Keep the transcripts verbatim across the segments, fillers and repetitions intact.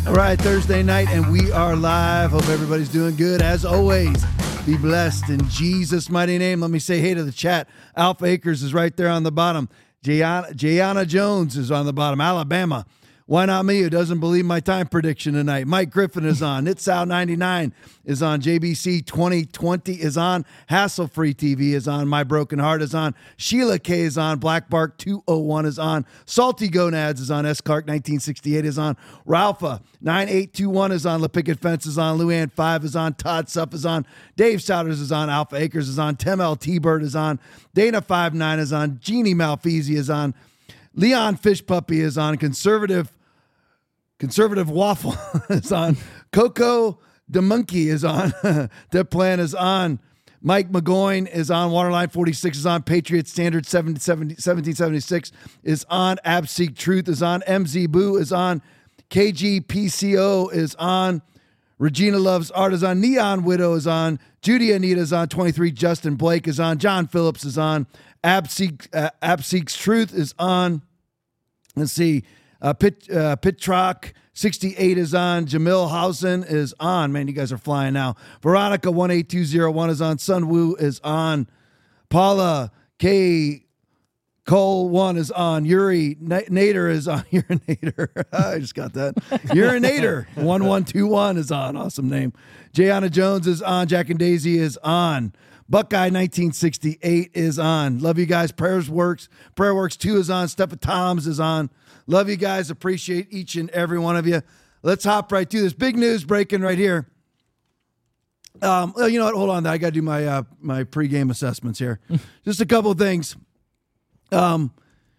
All right, Thursday night, and we are live. Hope everybody's doing good. As always, be blessed in Jesus' mighty name. Let me say hey to the chat. Alpha Acres is right there on the bottom. Jayana, Jayana Jones is on the bottom. Alabama. Why not me, who doesn't believe my time prediction tonight? Mike Griffin is on. Nitsal ninety-nine is on. J B C twenty twenty is on. Hassle Free T V is on. My Broken Heart is on. Sheila K is on. Black Bark two oh one is on. Salty Gonads is on. S. Clark nineteen sixty-eight is on. Ralpha nine eight two one is on. La Picket Fence is on. Luann five is on. Todd Suff is on. Dave Souders is on. Alpha Acres is on. Tim L. T-Bird is on. Dana five nine is on. Jeannie Malfeasy is on. Leon Fish Puppy is on. Conservative Conservative Waffle is on. Coco the Monkey is on. The Plan is on. Mike McGoyne is on. Waterline forty-six is on. Patriot Standard seventeen seventy-six is on. Abseek Truth is on. M Z Boo is on. K G P C O is on. Regina Loves Art is on. Neon Widow is on. Judy Anita is on. twenty-three Justin Blake is on. John Phillips is on. Abseek, uh, Abseek's Truth is on. Let's see. Uh, Pit, uh, Pitrock sixty-eight is on. Jamil Housen is on. Man, you guys are flying now. Veronica one eight two oh one is on. Sun Wu is on. Paula K. Cole one is on. Yuri N- Nader is on. Urinator. I just got that. Urinator one one two one is on. Awesome name. Jayana Jones is on. Jack and Daisy is on. Buckeye nineteen sixty-eight is on. Love you guys. Prayers Works. Prayer Works two is on. Stephen Toms is on. Love you guys. Appreciate each and every one of you. Let's hop right through this. Big news breaking right here. Um, well, you know what? Hold on. I got to do my uh, my pregame assessments here. Just a couple of things. Um,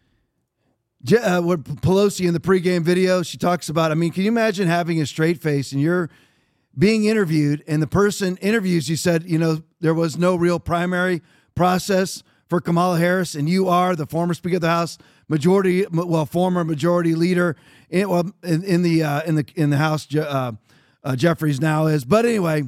uh, what Pelosi in the pregame video, she talks about, I mean, can you imagine having a straight face and you're being interviewed and the person interviews you said, you know, there was no real primary process for Kamala Harris, and you are the former Speaker of the House, majority, well, former majority leader in, well, in, in the uh, in the in the House. Uh, uh, Jeffries now is, but anyway,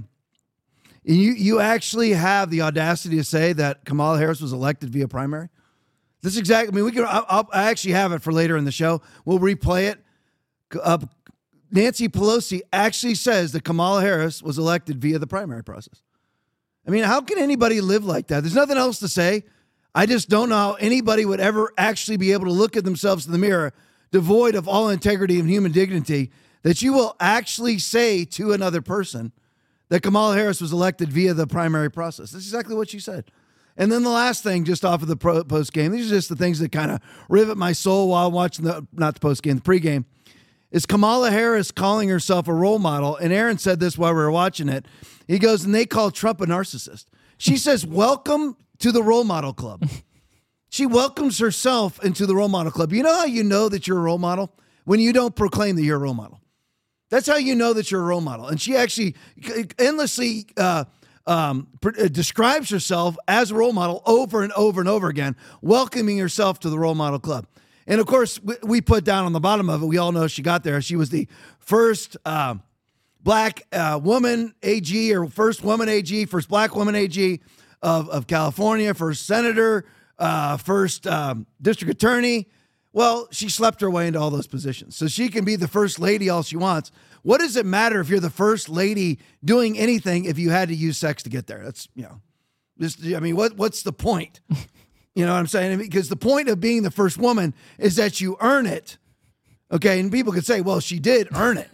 you you actually have the audacity to say that Kamala Harris was elected via primary. This is exactly. I mean, we can. I'll, I'll, I actually have it for later in the show. We'll replay it. Uh, Nancy Pelosi actually says that Kamala Harris was elected via the primary process. I mean, how can anybody live like that? There's nothing else to say. I just don't know how anybody would ever actually be able to look at themselves in the mirror, devoid of all integrity and human dignity, that you will actually say to another person that Kamala Harris was elected via the primary process. That's exactly what she said. And then the last thing, just off of the pro- post game, these are just the things that kind of rivet my soul while watching the, not the post game, the pregame, is Kamala Harris calling herself a role model. And Aaron said this while we were watching it. He goes, and they call Trump a narcissist. She says, welcome to the role model club. She welcomes herself into the role model club. You know how you know that you're a role model? When you don't proclaim that you're a role model. That's how you know that you're a role model. And she actually endlessly uh, um, pr- describes herself as a role model over and over and over again, welcoming herself to the role model club. And of course, we put down on the bottom of it, we all know she got there. She was the first uh, black uh, woman A G, or first woman A G, first black woman A G of, of California, first senator, uh, first um, district attorney. Well, she slept her way into all those positions. So she can be the first lady all she wants. What does it matter if you're the first lady doing anything if you had to use sex to get there? That's, you know, just, I mean, what what's the point? You know what I'm saying? Because the point of being the first woman is that you earn it. Okay. And people could say, well, she did earn it.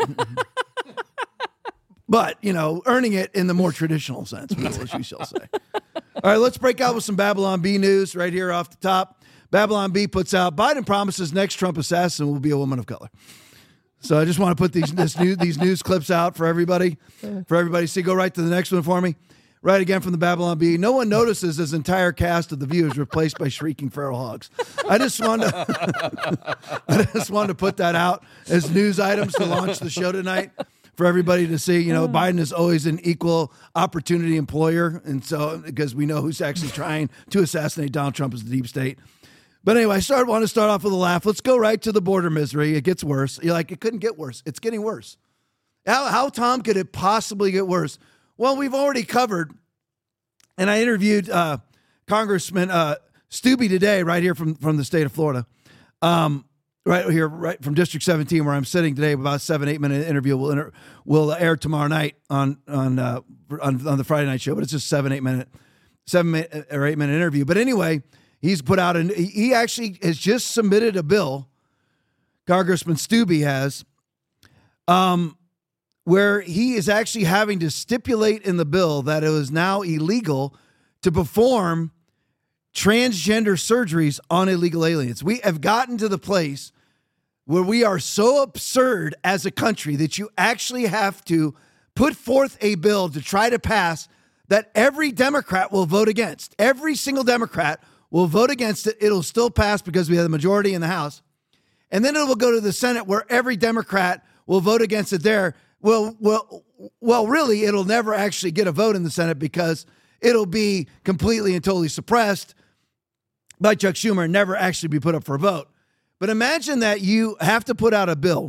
But, you know, earning it in the more traditional sense, as we shall say. All right, let's break out with some Babylon Bee news right here off the top. Babylon Bee puts out, Biden promises next Trump assassin will be a woman of color. So I just want to put these this new, these news clips out for everybody, for everybody to see. Go right to the next one for me. Right again from the Babylon Bee. No one notices his entire cast of The View is replaced by shrieking feral hogs. I just wanted to, I just wanted to put that out as news items to launch the show tonight for everybody to see. You know, Biden is always an equal opportunity employer. And so, because we know who's actually trying to assassinate Donald Trump is the deep state. But anyway, I start, want to start off with a laugh. Let's go right to the border misery. It gets worse. You're like, it couldn't get worse. It's getting worse. How, how, Tom, could it possibly get worse? Well, we've already covered, and I interviewed uh, Congressman uh, Stubbe today right here from, from the state of Florida. Um, right here, right from District seventeen, where I'm sitting today. About a seven, eight minute interview will inter- will air tomorrow night on on, uh, on on the Friday night show. But it's just seven, eight minute, seven minute or eight minute interview. But anyway, he's put out an. He actually has just submitted a bill. Congressman Steube has, um, where he is actually having to stipulate in the bill that it is now illegal to perform transgender surgeries on illegal aliens. We have gotten to the place where we are so absurd as a country that you actually have to put forth a bill to try to pass that every Democrat will vote against. Every single Democrat will vote against it. It'll still pass because we have the majority in the House. And then it will go to the Senate where every Democrat will vote against it there. Well, well, well, really, it'll never actually get a vote in the Senate because it'll be completely and totally suppressed by Chuck Schumer and never actually be put up for a vote. But imagine that you have to put out a bill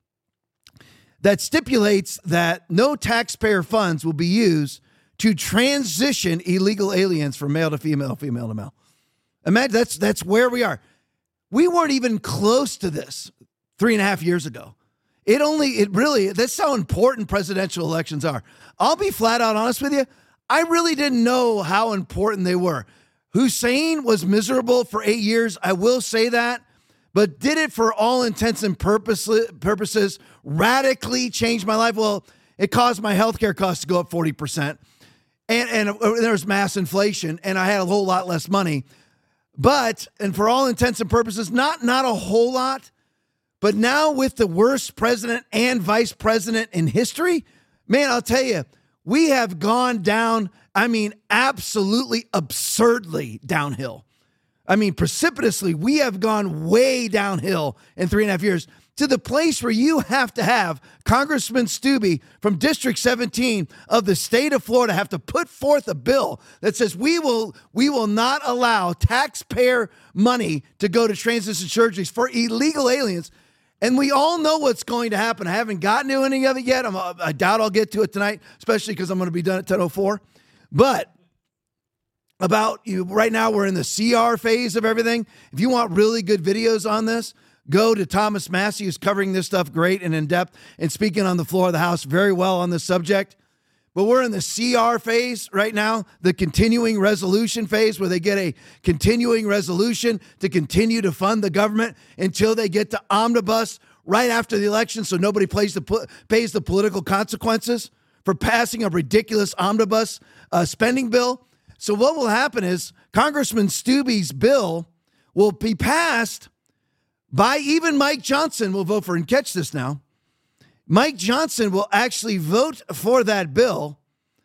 that stipulates that no taxpayer funds will be used to transition illegal aliens from male to female, female to male. Imagine that's that's where we are. We weren't even close to this three and a half years ago. It only, it really, that's how important presidential elections are. I'll be flat out honest with you. I really didn't know how important they were. Hussein was miserable for eight years. I will say that, but did it for all intents and purposes, purposes radically change my life? Well, it caused my healthcare costs to go up forty percent. And, and there was mass inflation, and I had a whole lot less money. But, and for all intents and purposes, not, not a whole lot. But now with the worst president and vice president in history, man, I'll tell you, we have gone down, I mean, absolutely absurdly downhill. I mean, precipitously, we have gone way downhill in three and a half years to the place where you have to have Congressman Steube from District seventeen of the state of Florida have to put forth a bill that says we will we will not allow taxpayer money to go to transition surgeries for illegal aliens. And we all know what's going to happen. I haven't gotten to any of it yet. I'm, I doubt I'll get to it tonight, especially because I'm going to be done at ten oh four. But about you right now, we're in the C R phase of everything. If you want really good videos on this, go to Thomas Massey, who's covering this stuff great and in depth and speaking on the floor of the House very well on this subject. But we're in the C R phase right now, the continuing resolution phase, where they get a continuing resolution to continue to fund the government until they get to omnibus right after the election, so nobody pays the, pays the political consequences for passing a ridiculous omnibus uh, spending bill. So what will happen is Congressman Steube's bill will be passed by even Mike Johnson will vote for, and catch this now, Mike Johnson will actually vote for that bill,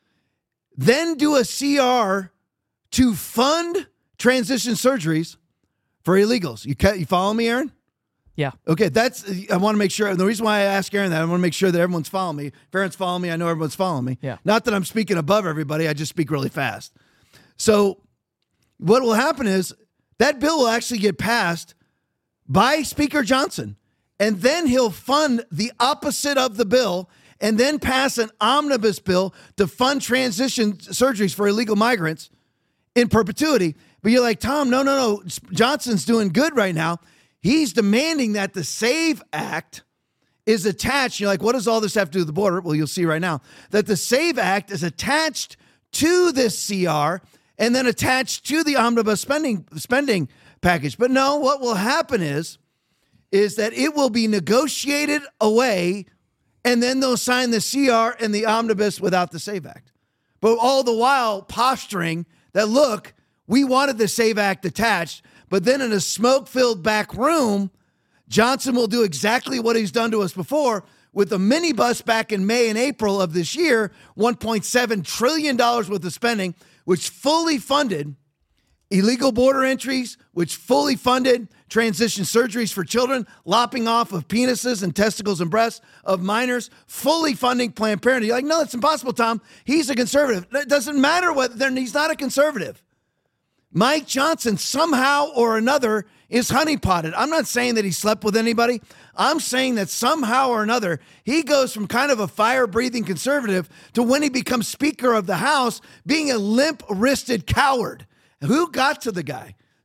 then do a C R to fund transition surgeries for illegals. You you follow me, Aaron? Yeah. Okay, that's, I want to make sure, and the reason why I ask Aaron that, I want to make sure that everyone's following me. If Aaron's following me, I know everyone's following me. Yeah. Not that I'm speaking above everybody, I just speak really fast. So what will happen is that bill will actually get passed by Speaker Johnson, and then he'll fund the opposite of the bill and then pass an omnibus bill to fund transition surgeries for illegal migrants in perpetuity. But you're like, Tom, no, no, no. Johnson's doing good right now. He's demanding that the SAVE Act is attached. You're like, what does all this have to do with the border? Well, you'll see right now that the SAVE Act is attached to this C R and then attached to the omnibus spending spending package. But no, what will happen is, is that it will be negotiated away, and then they'll sign the C R and the omnibus without the SAVE Act. But all the while posturing that, look, we wanted the SAVE Act attached, but then in a smoke-filled back room, Johnson will do exactly what he's done to us before with the minibus back in May and April of this year, one point seven trillion dollars worth of spending, which fully funded illegal border entries, which fully funded transition surgeries for children, lopping off of penises and testicles and breasts of minors, fully funding Planned Parenthood. You're like, no, that's impossible, Tom. He's a conservative. It doesn't matter whether he's not a conservative. Mike Johnson somehow or another is honeypotted. I'm not saying that he slept with anybody. I'm saying that somehow or another, he goes from kind of a fire-breathing conservative to, when he becomes Speaker of the House, being a limp-wristed coward. Who got to the guy?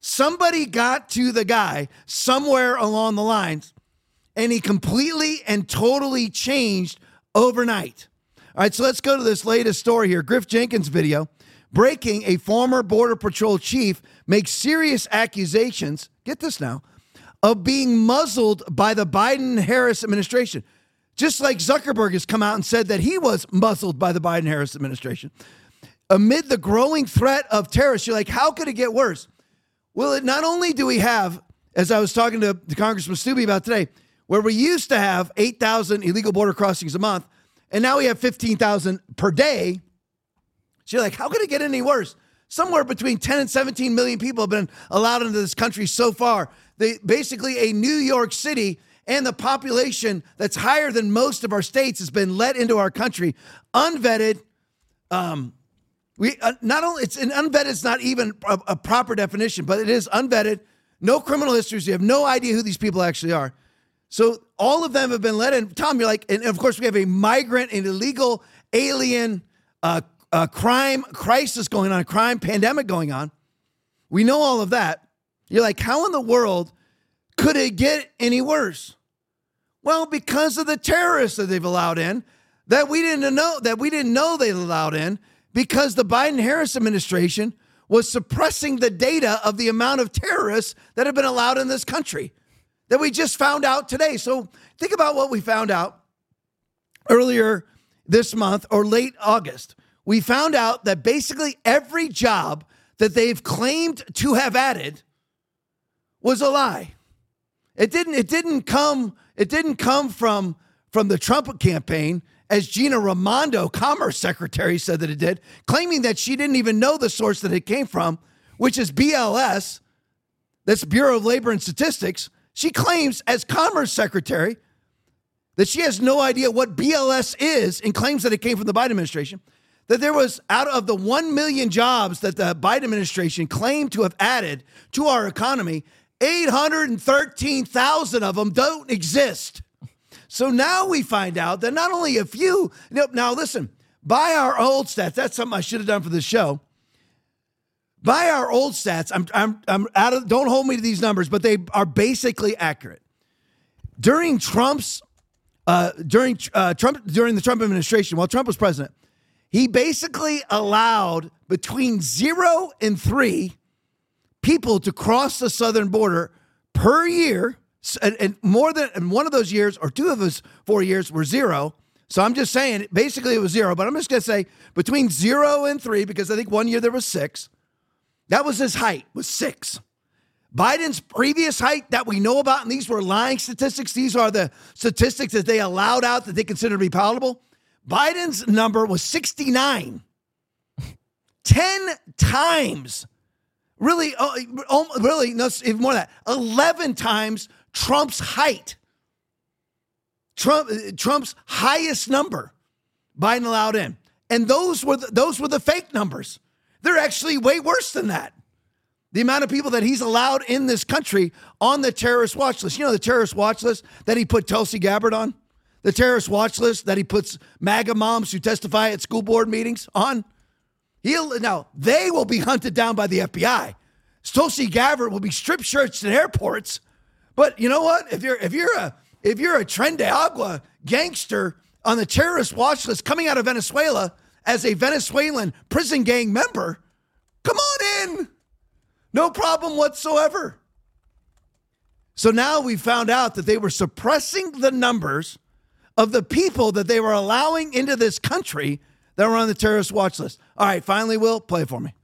Somebody got to the guy somewhere along the lines, and he completely and totally changed overnight. All right, so let's go to this latest story here. Griff Jenkins video. Breaking, a former Border Patrol chief makes serious accusations, get this now, of being muzzled by the Biden-Harris administration. Just like Zuckerberg has come out and said that he was muzzled by the Biden-Harris administration. Amid the growing threat of terrorists, you're like, how could it get worse? Well, it, not only do we have, as I was talking to, to Congressman Stubbe about today, where we used to have eight thousand illegal border crossings a month, and now we have fifteen thousand per day. So you're like, how could it get any worse? Somewhere between ten and seventeen million people have been allowed into this country so far. They basically a New York City and the population that's higher than most of our states has been let into our country, unvetted. Um, we uh, not only it's an unvetted, it's not even a, a proper definition, but it is unvetted. No criminal histories. You have no idea who these people actually are. So all of them have been let in. Tom, you're like, and of course we have a migrant and illegal alien uh, uh, crime crisis going on, a crime pandemic going on. We know all of that. You're like, how in the world could it get any worse? Well, because of the terrorists that they've allowed in, that we didn't know that we didn't know they allowed in, because the Biden-Harris administration was suppressing the data of the amount of terrorists that have been allowed in this country that we just found out today. So think about what we found out earlier this month or late August. We found out that basically every job that they've claimed to have added was a lie. It didn't, it didn't come, it didn't come from, from the Trump campaign, as Gina Raimondo, Commerce Secretary, said that it did, claiming that she didn't even know the source that it came from, which is B L S, that's Bureau of Labor and Statistics. She claims as Commerce Secretary that she has no idea what B L S is and claims that it came from the Biden administration, that there was, out of the one million jobs that the Biden administration claimed to have added to our economy, eight hundred thirteen thousand of them don't exist. So now we find out that not only a few, now listen, by our old stats, that's something I should have done for this show. By our old stats, I'm I'm I'm out of, don't hold me to these numbers, but they are basically accurate. During Trump's uh, during uh, Trump during the Trump administration, while Trump was president, he basically allowed between zero and three people to cross the southern border per year, and, and more than and one of those years or two of those four years were zero. So I'm just saying, basically it was zero, but I'm just going to say between zero and three, because I think one year there was six. That was his height, was six. Biden's previous height that we know about, and these were lying statistics. These are the statistics that they allowed out that they consider to be palatable. Biden's number was sixty-nine. ten times. Really, oh, really, no, even more than that. eleven times Trump's height. Trump, Trump's highest number, Biden allowed in. And those were the, those were the fake numbers. They're actually way worse than that. The amount of people that he's allowed in this country on the terrorist watch list. You know the terrorist watch list that he put Tulsi Gabbard on? The terrorist watch list that he puts MAGA moms who testify at school board meetings on? He'll, now, they will be hunted down by the F B I. Tulsi Gabbard will be strip searched at airports. But you know what? If you're if you're a if you're a Tren de Agua gangster on the terrorist watch list coming out of Venezuela as a Venezuelan prison gang member, come on in. No problem whatsoever. So now we found out that they were suppressing the numbers of the people that they were allowing into this country that were on the terrorist watch list. All right, finally, Will, play it for me.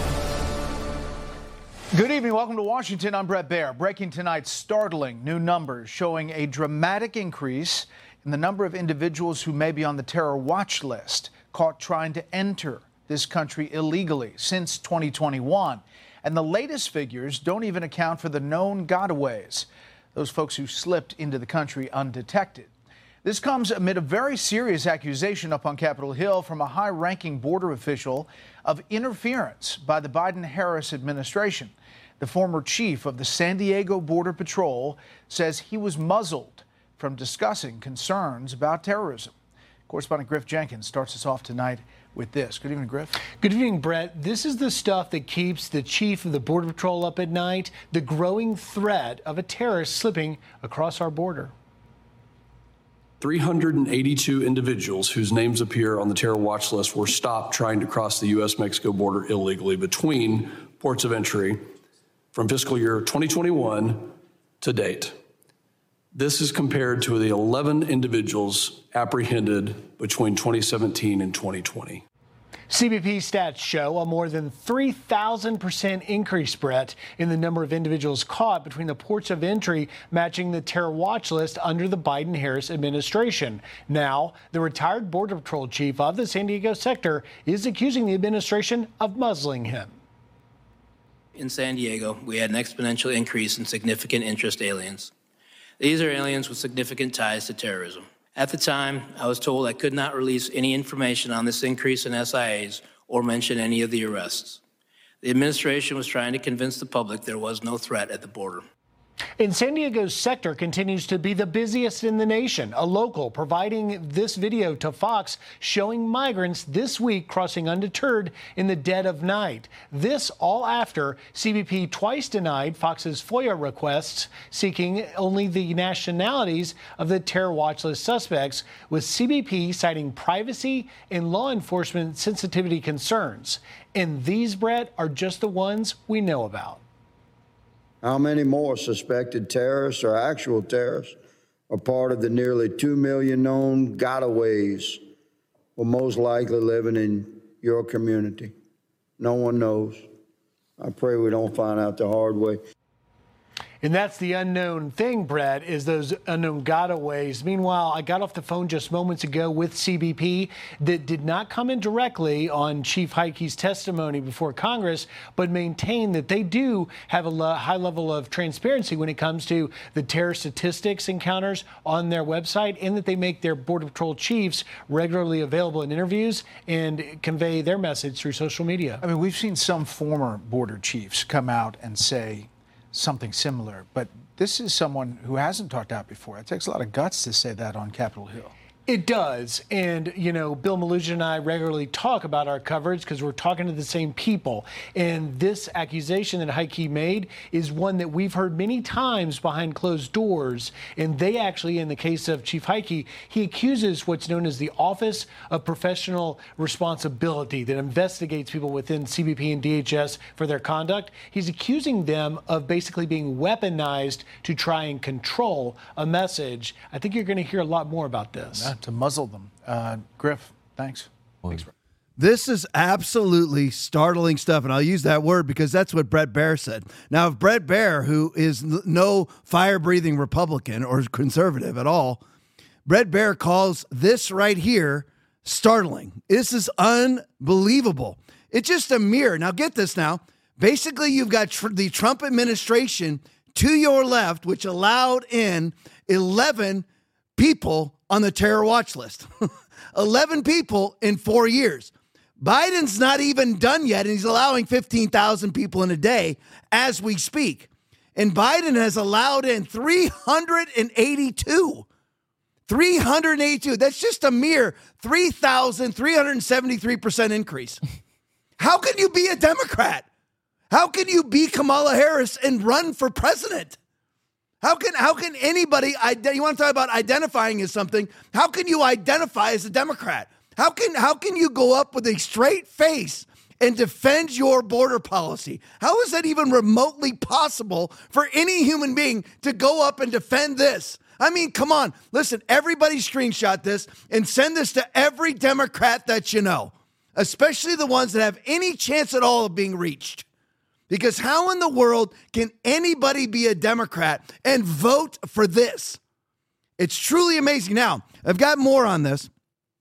Good evening. Welcome to Washington. I'm Bret Baier. Breaking tonight's startling new numbers showing a dramatic increase in the number of individuals who may be on the terror watch list caught trying to enter this country illegally since twenty twenty-one. And the latest figures don't even account for the known gotaways, those folks who slipped into the country undetected. This comes amid a very serious accusation up on Capitol Hill from a high-ranking border official of interference by the Biden-Harris administration. The former chief of the San Diego Border Patrol says he was muzzled from discussing concerns about terrorism. Correspondent Griff Jenkins starts us off tonight with this. Good evening, Griff. Good evening, Brett. This is the stuff that keeps the chief of the Border Patrol up at night, the growing threat of a terrorist slipping across our border. three hundred eighty-two individuals whose names appear on the terror watch list were stopped trying to cross the U S Mexico border illegally between ports of entry from fiscal year twenty twenty-one to date. This is compared to the eleven individuals apprehended between twenty seventeen and twenty twenty. C B P stats show a more than three thousand percent increase, Brett, in the number of individuals caught between the ports of entry, matching the terror watch list under the Biden-Harris administration. Now, the retired Border Patrol chief of the San Diego sector is accusing the administration of muzzling him. In San Diego, we had an exponential increase in significant interest aliens. These are aliens with significant ties to terrorism. At the time, I was told I could not release any information on this increase in S I As or mention any of the arrests. The administration was trying to convince the public there was no threat at the border. And San Diego's sector continues to be the busiest in the nation. A local providing this video to Fox showing migrants this week crossing undeterred in the dead of night. This all after C B P twice denied Fox's FOIA requests seeking only the nationalities of the terror watch list suspects, with C B P citing privacy and law enforcement sensitivity concerns. And these, Brett, are just the ones we know about. How many more suspected terrorists or actual terrorists are part of the nearly two million known gotaways who most likely living in your community? No one knows. I pray we don't find out the hard way. And that's the unknown thing, Brett, is those unknown gotaways. Meanwhile, I got off the phone just moments ago with C B P that did not comment directly on Chief Heike's testimony before Congress, but maintained that they do have a lo- high level of transparency when it comes to the terror statistics encounters on their website, and that they make their Border Patrol chiefs regularly available in interviews and convey their message through social media. I mean, we've seen some former border chiefs come out and say something similar, but this is someone who hasn't talked out before. It takes a lot of guts to say that on Capitol Hill. It does. And, you know, Bill Malugin and I regularly talk about our coverage because we're talking to the same people. And this accusation that Heike made is one that we've heard many times behind closed doors. And they actually, in the case of Chief Heike, he accuses what's known as the Office of Professional Responsibility that investigates people within C B P and D H S for their conduct. He's accusing them of basically being weaponized to try and control a message. I think you're going to hear a lot more about this. Yeah, to muzzle them. Uh, Griff, thanks. Thanks. This is absolutely startling stuff, and I'll use that word because that's what Bret Baier said. Now, if Bret Baier, who is no fire-breathing Republican or conservative at all, Bret Baier calls this right here startling. This is unbelievable. It's just a mirror. Now, get this now. Basically, you've got tr- the Trump administration to your left, which allowed in eleven people on the terror watch list. eleven people in four years. Biden's not even done yet, and he's allowing fifteen thousand people in a day as we speak. And Biden has allowed in three hundred eighty-two. three hundred eighty-two. That's just a mere three thousand three hundred seventy-three percent increase. How can you be a Democrat? How can you be Kamala Harris and run for president? How can how can anybody, you want to talk about identifying as something, how can you identify as a Democrat? How can how can you go up with a straight face and defend your border policy? How is that even remotely possible for any human being to go up and defend this? I mean, come on. Listen, everybody screenshot this and send this to every Democrat that you know, especially the ones that have any chance at all of being reached. Because how in the world can anybody be a Democrat and vote for this? It's truly amazing. Now, I've got more on this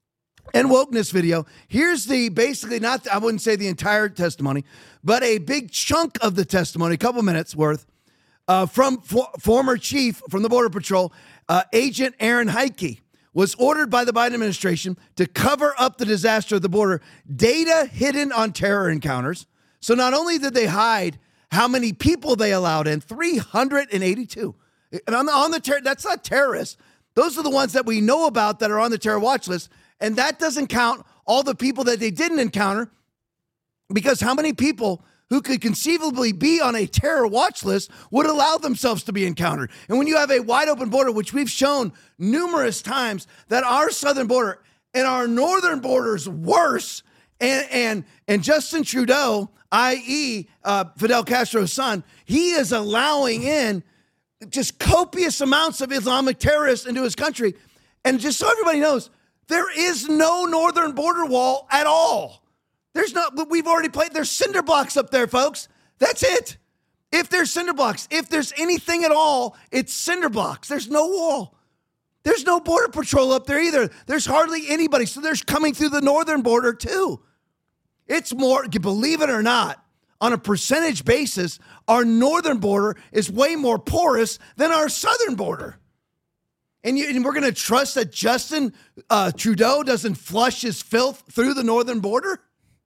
and wokeness video. Here's the basically not, I wouldn't say the entire testimony, but a big chunk of the testimony, a couple minutes worth, uh, from for, former chief from the Border Patrol, uh, Agent Aaron Heike, was ordered by the Biden administration to cover up the disaster at the border, data hidden on terror encounters. So not only did they hide how many people they allowed in, three hundred eighty-two. And on the, on the ter- that's not terrorists. Those are the ones that we know about that are on the terror watch list. And that doesn't count all the people that they didn't encounter, because how many people who could conceivably be on a terror watch list would allow themselves to be encountered? And when you have a wide open border, which we've shown numerous times that our southern border and our northern border is worse, and and and Justin Trudeau, that is. Uh, Fidel Castro's son, he is allowing in just copious amounts of Islamic terrorists into his country. And just so everybody knows, there is no northern border wall at all. There's not, we've already played, there's cinder blocks up there, folks. That's it. If there's cinder blocks, if there's anything at all, it's cinder blocks. There's no wall. There's no border patrol up there either. There's hardly anybody. So there's coming through the northern border too. It's more, believe it or not, on a percentage basis, our northern border is way more porous than our southern border. And, you, and we're going to trust that Justin uh, Trudeau doesn't flush his filth through the northern border?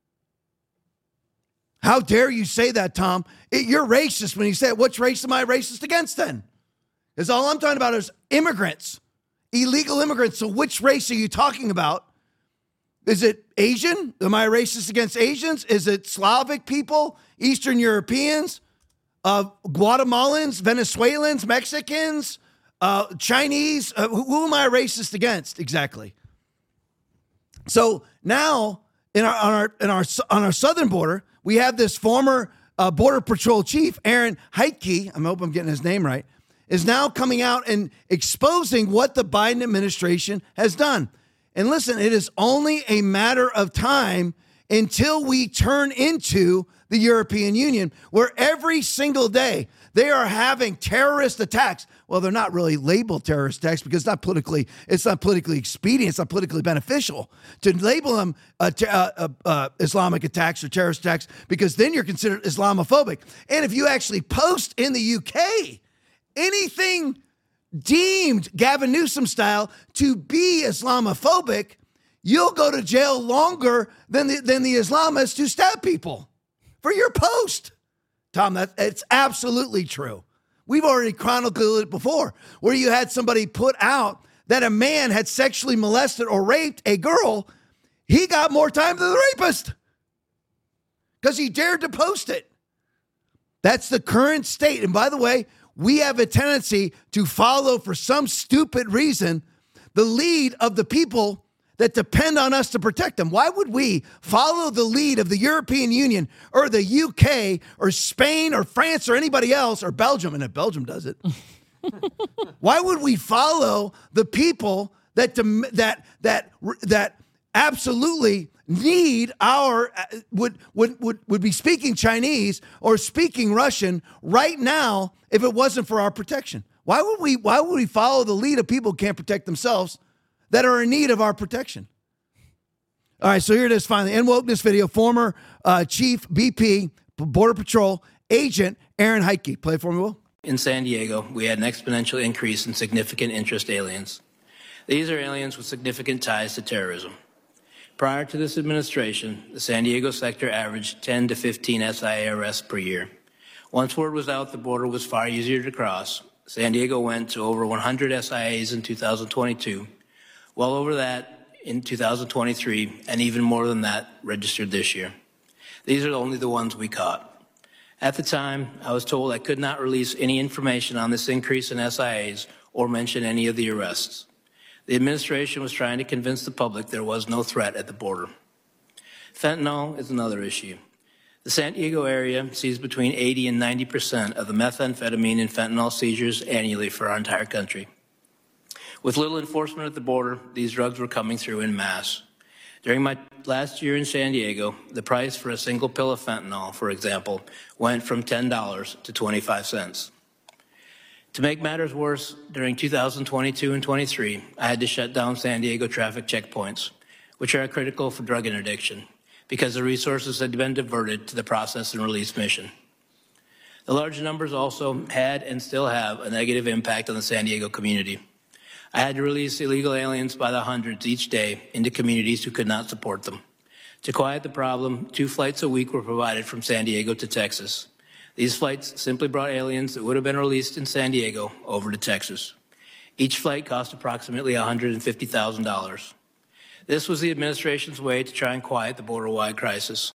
How dare you say that, Tom? It, you're racist when you say it. Which race am I racist against then? Because all I'm talking about is immigrants, illegal immigrants. So which race are you talking about? Is it Asian? Am I racist against Asians? Is it Slavic people, Eastern Europeans, uh, Guatemalans, Venezuelans, Mexicans, uh, Chinese? Uh, who, who am I racist against exactly? So now in our on our in our on our southern border, we have this former uh, Border Patrol chief, Aaron Heitke, I hope I'm getting his name right, is now coming out and exposing what the Biden administration has done. And listen, it is only a matter of time until we turn into the European Union, where every single day they are having terrorist attacks. Well, they're not really labeled terrorist attacks because it's not politically, it's not politically expedient, it's not politically beneficial to label them uh, ter- uh, uh, uh, Islamic attacks or terrorist attacks, because then you're considered Islamophobic. And if you actually post in the U K anything deemed Gavin Newsom style to be Islamophobic, you'll go to jail longer than the, than the Islamists who stab people for your post. Tom, that it's absolutely true. We've already chronicled it before, where you had somebody put out that a man had sexually molested or raped a girl. He got more time than the rapist because he dared to post it. That's the current state. And by the way, we have a tendency to follow, for some stupid reason, the lead of the people that depend on us to protect them. Why would we follow the lead of the European Union or the U K or Spain or France or anybody else, or Belgium? And if Belgium does it, why would we follow the people that that that that absolutely need our would would would would be speaking Chinese or speaking Russian right now if it wasn't for our protection? Why would we why would we follow the lead of people who can't protect themselves, that are in need of our protection? All right, so here it is finally. In Wokeness video, former uh, Chief B P, Border Patrol agent Aaron Heitke. Play it for me, Will. In San Diego, we had an exponential increase in significant interest aliens. These are aliens with significant ties to terrorism. Prior to this administration, the San Diego sector averaged ten to fifteen S I A arrests per year. Once word was out the border was far easier to cross, San Diego went to over one hundred S I As in two thousand twenty-two, well over that in two thousand twenty-three, and even more than that registered this year. These are only the ones we caught. At the time, I was told I could not release any information on this increase in S I As or mention any of the arrests. The administration was trying to convince the public there was no threat at the border. Fentanyl is another issue. The San Diego area sees between eighty and ninety percent of the methamphetamine and fentanyl seizures annually for our entire country. With little enforcement at the border, these drugs were coming through en masse. During my last year in San Diego, the price for a single pill of fentanyl, for example, went from ten dollars to twenty-five cents. To make matters worse, during two thousand twenty-two and twenty-three, I had to shut down San Diego traffic checkpoints, which are critical for drug interdiction, because the resources had been diverted to the process and release mission. The large numbers also had and still have a negative impact on the San Diego community. I had to release illegal aliens by the hundreds each day into communities who could not support them. To quiet the problem, two flights a week were provided from San Diego to Texas. These flights simply brought aliens that would have been released in San Diego over to Texas. Each flight cost approximately one hundred fifty thousand dollars. This was the administration's way to try and quiet the border-wide crisis.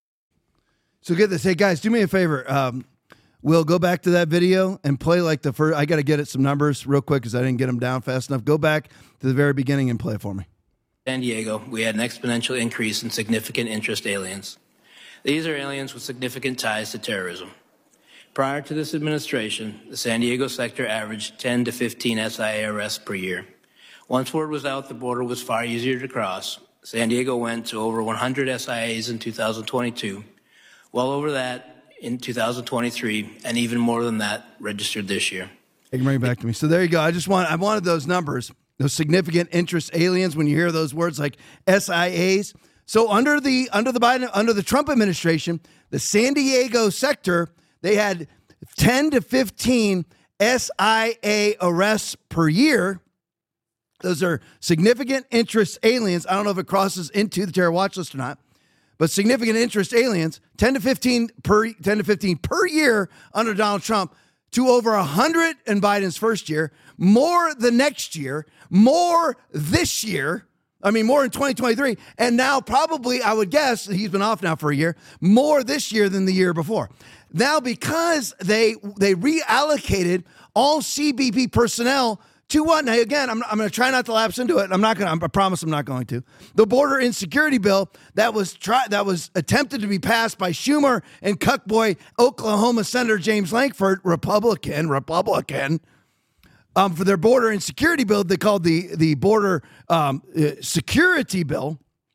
So get this. Hey, guys, do me a favor. Um, we'll go back to that video and play like the first. I got to get it some numbers real quick because I didn't get them down fast enough. Go back to the very beginning and play it for me. San Diego, we had an exponential increase in significant interest aliens. These are aliens with significant ties to terrorism. Prior to this administration, the San Diego sector averaged ten to fifteen S I A arrests per year. Once word was out the border was far easier to cross, San Diego went to over one hundred S I As in two thousand twenty-two, well over that in two thousand twenty-three, and even more than that registered this year. Hey, bring it back to me. So there you go. I just want, I wanted those numbers, those significant interest aliens. When you hear those words like S I As, so under the under the Biden under the Trump administration, the San Diego sector, they had ten to fifteen S I A arrests per year. Those are significant interest aliens. I don't know if it crosses into the terror watch list or not, but significant interest aliens, ten to fifteen per ten to fifteen per year under Donald Trump, to over one hundred in Biden's first year, more the next year, more this year. I mean, more in twenty twenty-three, and now probably, I would guess, he's been off now for a year, more this year than the year before. Now, because they they reallocated all C B P personnel to what? Now, again, I'm, I'm going to try not to lapse into it. I'm not going to, I promise I'm not going to. The border insecurity bill that was try, that was attempted to be passed by Schumer and cuckboy Oklahoma Senator James Lankford, Republican, Republican, um, for their border insecurity bill, they called the, the border um, uh, security bill.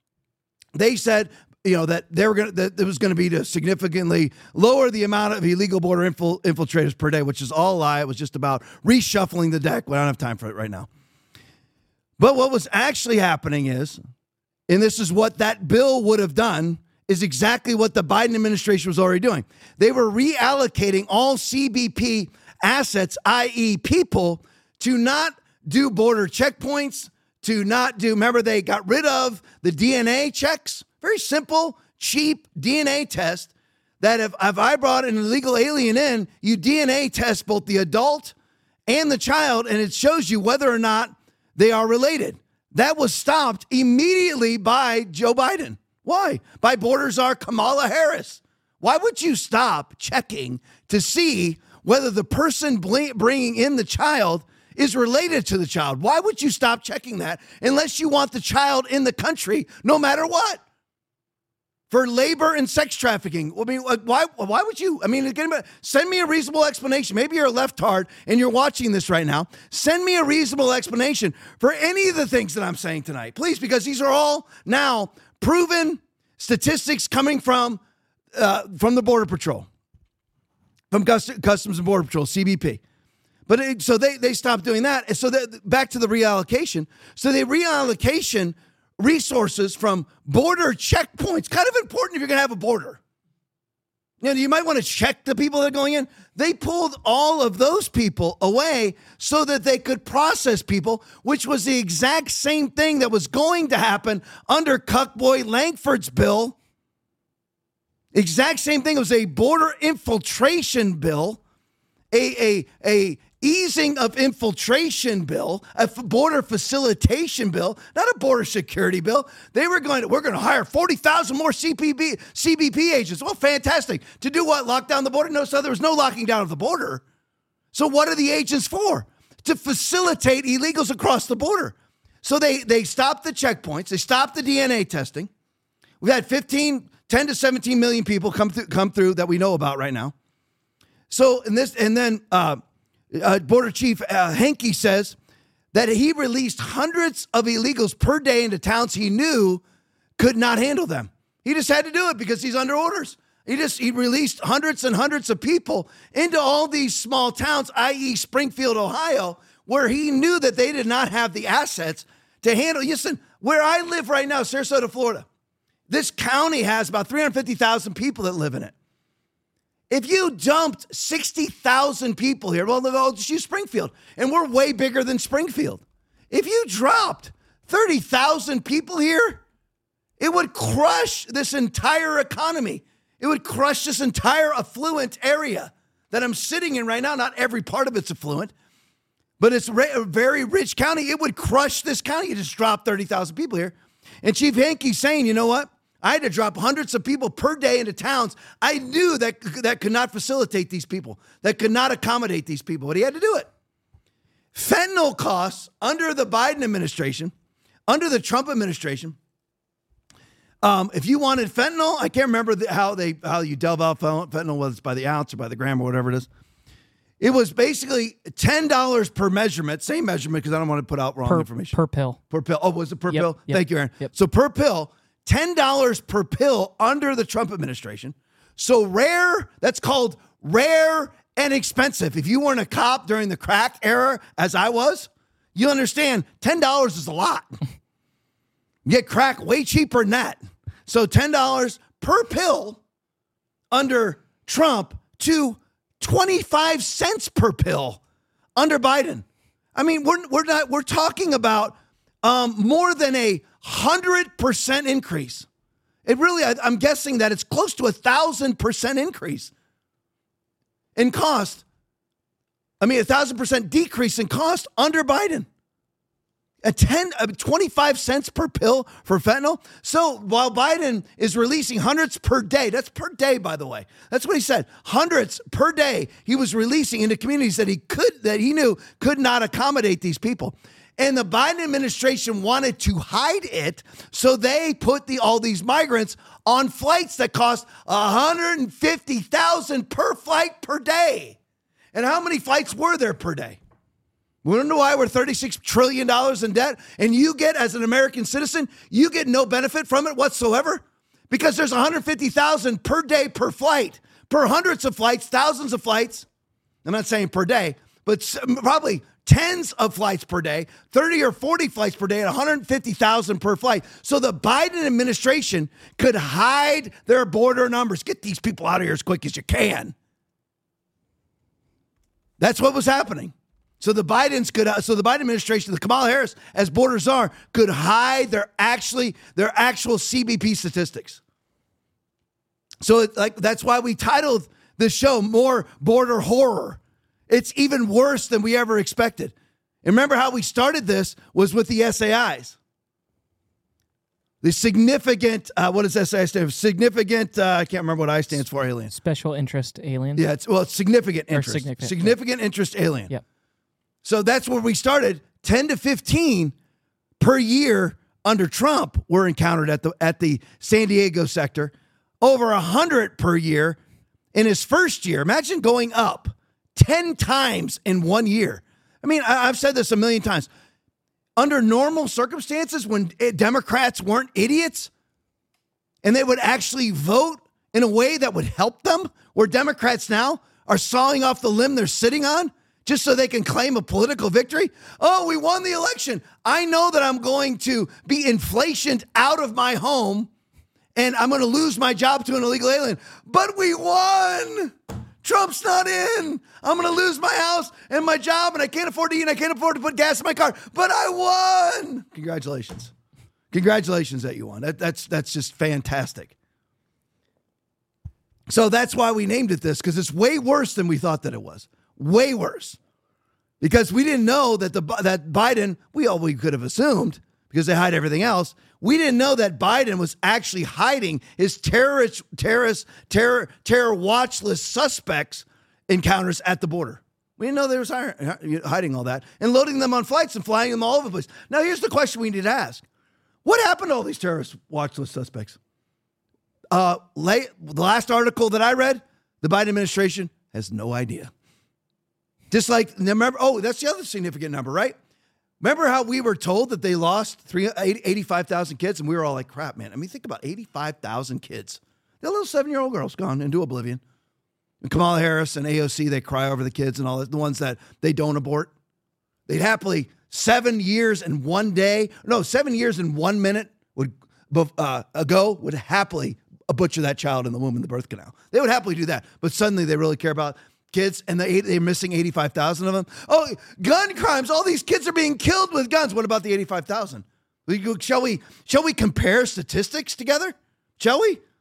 They said, you know, that they were going to, that it was going to be to significantly lower the amount of illegal border infil- infiltrators per day, which is all a lie. It was just about reshuffling the deck. We don't have time for it right now. But what was actually happening is, and this is what that bill would have done, is exactly what the Biden administration was already doing. They were reallocating all C B P assets, that is people, to not do border checkpoints, to not do, remember they got rid of the D N A checks. Very simple, cheap D N A test that if, if I brought an illegal alien in, you D N A test both the adult and the child, and it shows you whether or not they are related. That was stopped immediately by Joe Biden. Why? By border czar Kamala Harris. Why would you stop checking to see whether the person bringing in the child is related to the child? Why would you stop checking that unless you want the child in the country no matter what? For labor and sex trafficking. I mean, why Why would you? I mean, again, send me a reasonable explanation. Maybe you're a leftard and you're watching this right now. Send me a reasonable explanation for any of the things that I'm saying tonight, please, because these are all now proven statistics coming from uh, from the Border Patrol, from Customs and Border Patrol, C B P. But it, so they, they stopped doing that. And so they, back to the reallocation. So they reallocation resources from border checkpoints. Kind of important if you're going to have a border. You know, you might want to check the people that are going in. They pulled all of those people away so that they could process people, which was the exact same thing that was going to happen under Cuckboy Lankford's bill. Exact same thing. It was a border infiltration bill, a, a, a easing of infiltration bill, a border facilitation bill, not a border security bill. They were going to, we're going to hire forty thousand more C P B, C B P agents. Well, fantastic. To do what? Lock down the border? No, so there was no locking down of the border. So what are the agents for? To facilitate illegals across the border. So they, they stopped the checkpoints. They stopped the D N A testing. We've had fifteen, ten to seventeen million people come through, come through that we know about right now. So in this, and then, uh, Uh, Border Chief uh, Henke says that he released hundreds of illegals per day into towns he knew could not handle them. He just had to do it because he's under orders. He just he released hundreds and hundreds of people into all these small towns, that is. Springfield, Ohio, where he knew that they did not have the assets to handle. Listen, where I live right now, Sarasota, Florida, this county has about three hundred fifty thousand people that live in it. If you dumped sixty thousand people here, well, I'll just use Springfield, and we're way bigger than Springfield. If you dropped thirty thousand people here, it would crush this entire economy. It would crush this entire affluent area that I'm sitting in right now. Not every part of it's affluent. but it's a very rich county. It would crush this county. You just drop thirty thousand people here. And Chief Hankey's saying, you know what? I had to drop hundreds of people per day into towns. I knew that that could not facilitate these people, that could not accommodate these people, but he had to do it. Fentanyl costs under the Biden administration, under the Trump administration, um, if you wanted fentanyl, I can't remember the, how they how you delve out fentanyl, whether it's by the ounce or by the gram or whatever it is. It was basically ten dollars per measurement, same measurement because I don't want to put out wrong per, information. Per pill. Per pill. Oh, was it per yep, pill? Yep, Thank you, Aaron. Yep. So per pill, ten dollars per pill under the Trump administration. So rare, that's called rare and expensive. If you weren't a cop during the crack era, as I was, you understand ten dollars is a lot. You get crack way cheaper than that. So ten dollars per pill under Trump to twenty-five cents per pill under Biden. I mean, we're we're not we're talking about um, more than a hundred percent increase. It really, I, I'm guessing that it's close to a thousand percent increase in cost. I mean, a thousand percent decrease in cost under Biden. A ten, uh, twenty-five cents per pill for fentanyl. So while Biden is releasing hundreds per day, that's per day, by the way. That's what he said. Hundreds per day he was releasing into communities that he could, that he knew could not accommodate these people. And the Biden administration wanted to hide it, so they put the all these migrants on flights that cost one hundred fifty thousand dollars per flight per day. And how many flights were there per day? We don't know why we're thirty-six trillion dollars in debt, and you get, as an American citizen, you get no benefit from it whatsoever because there's one hundred fifty thousand dollars per day per flight, per hundreds of flights, thousands of flights. I'm not saying per day, but probably tens of flights per day, thirty or forty flights per day at one hundred fifty thousand dollars per flight. So the Biden administration could hide their border numbers. Get these people out of here as quick as you can. That's what was happening. So the Bidens could, uh, so the Biden administration, the Kamala Harris, as border czar, could hide their actually their actual C B P statistics. So it, like that's why we titled the show "More Border Horror." It's even worse than we ever expected. And remember how we started this was with the S A Is, the significant. Uh, what does S A I stand for? Significant. Uh, I can't remember what I stands for. Alien. Special interest alien. Yeah. It's well, it's significant interest. Significant, significant interest alien. Yep. So that's where we started. ten to fifteen per year under Trump were encountered at the at the San Diego sector. Over one hundred per year in his first year. Imagine going up ten times in one year. I mean, I, I've said this a million times. Under normal circumstances, when Democrats weren't idiots and they would actually vote in a way that would help them, where Democrats now are sawing off the limb they're sitting on, just so they can claim a political victory. Oh, we won the election. I know that I'm going to be inflationed out of my home and I'm going to lose my job to an illegal alien. But we won. Trump's not in. I'm going to lose my house and my job and I can't afford to eat and I can't afford to put gas in my car. But I won. Congratulations. Congratulations that you won. That, that's, that's just fantastic. So that's why we named it this, because it's way worse than we thought that it was. Way worse, because we didn't know that the that Biden, we all we could have assumed because they hide everything else. We didn't know that Biden was actually hiding his terrorist, terrorist, terror, terror watch list suspects encounters at the border. We didn't know they was hiding all that and loading them on flights and flying them all over the place. Now, here's the question we need to ask: what happened to all these terrorist watch list suspects? Uh, late, the last article that I read, the Biden administration has no idea. Just like, remember, oh, that's the other significant number, right? Remember how we were told that they lost eighty-five thousand kids, and we were all like, crap, man. I mean, think about eighty-five thousand kids. They're little seven-year-old girls gone into oblivion. And Kamala Harris and A O C, they cry over the kids and all that, the ones that they don't abort. They'd happily, seven years and one day, no, seven years and one minute would uh, ago, would happily butcher that child in the womb in the birth canal. They would happily do that. But suddenly they really care about kids, and they, they're missing eighty-five thousand of them. Oh, gun crimes. All these kids are being killed with guns. What about the eighty-five thousand? Shall we, shall we compare statistics together? Shall we?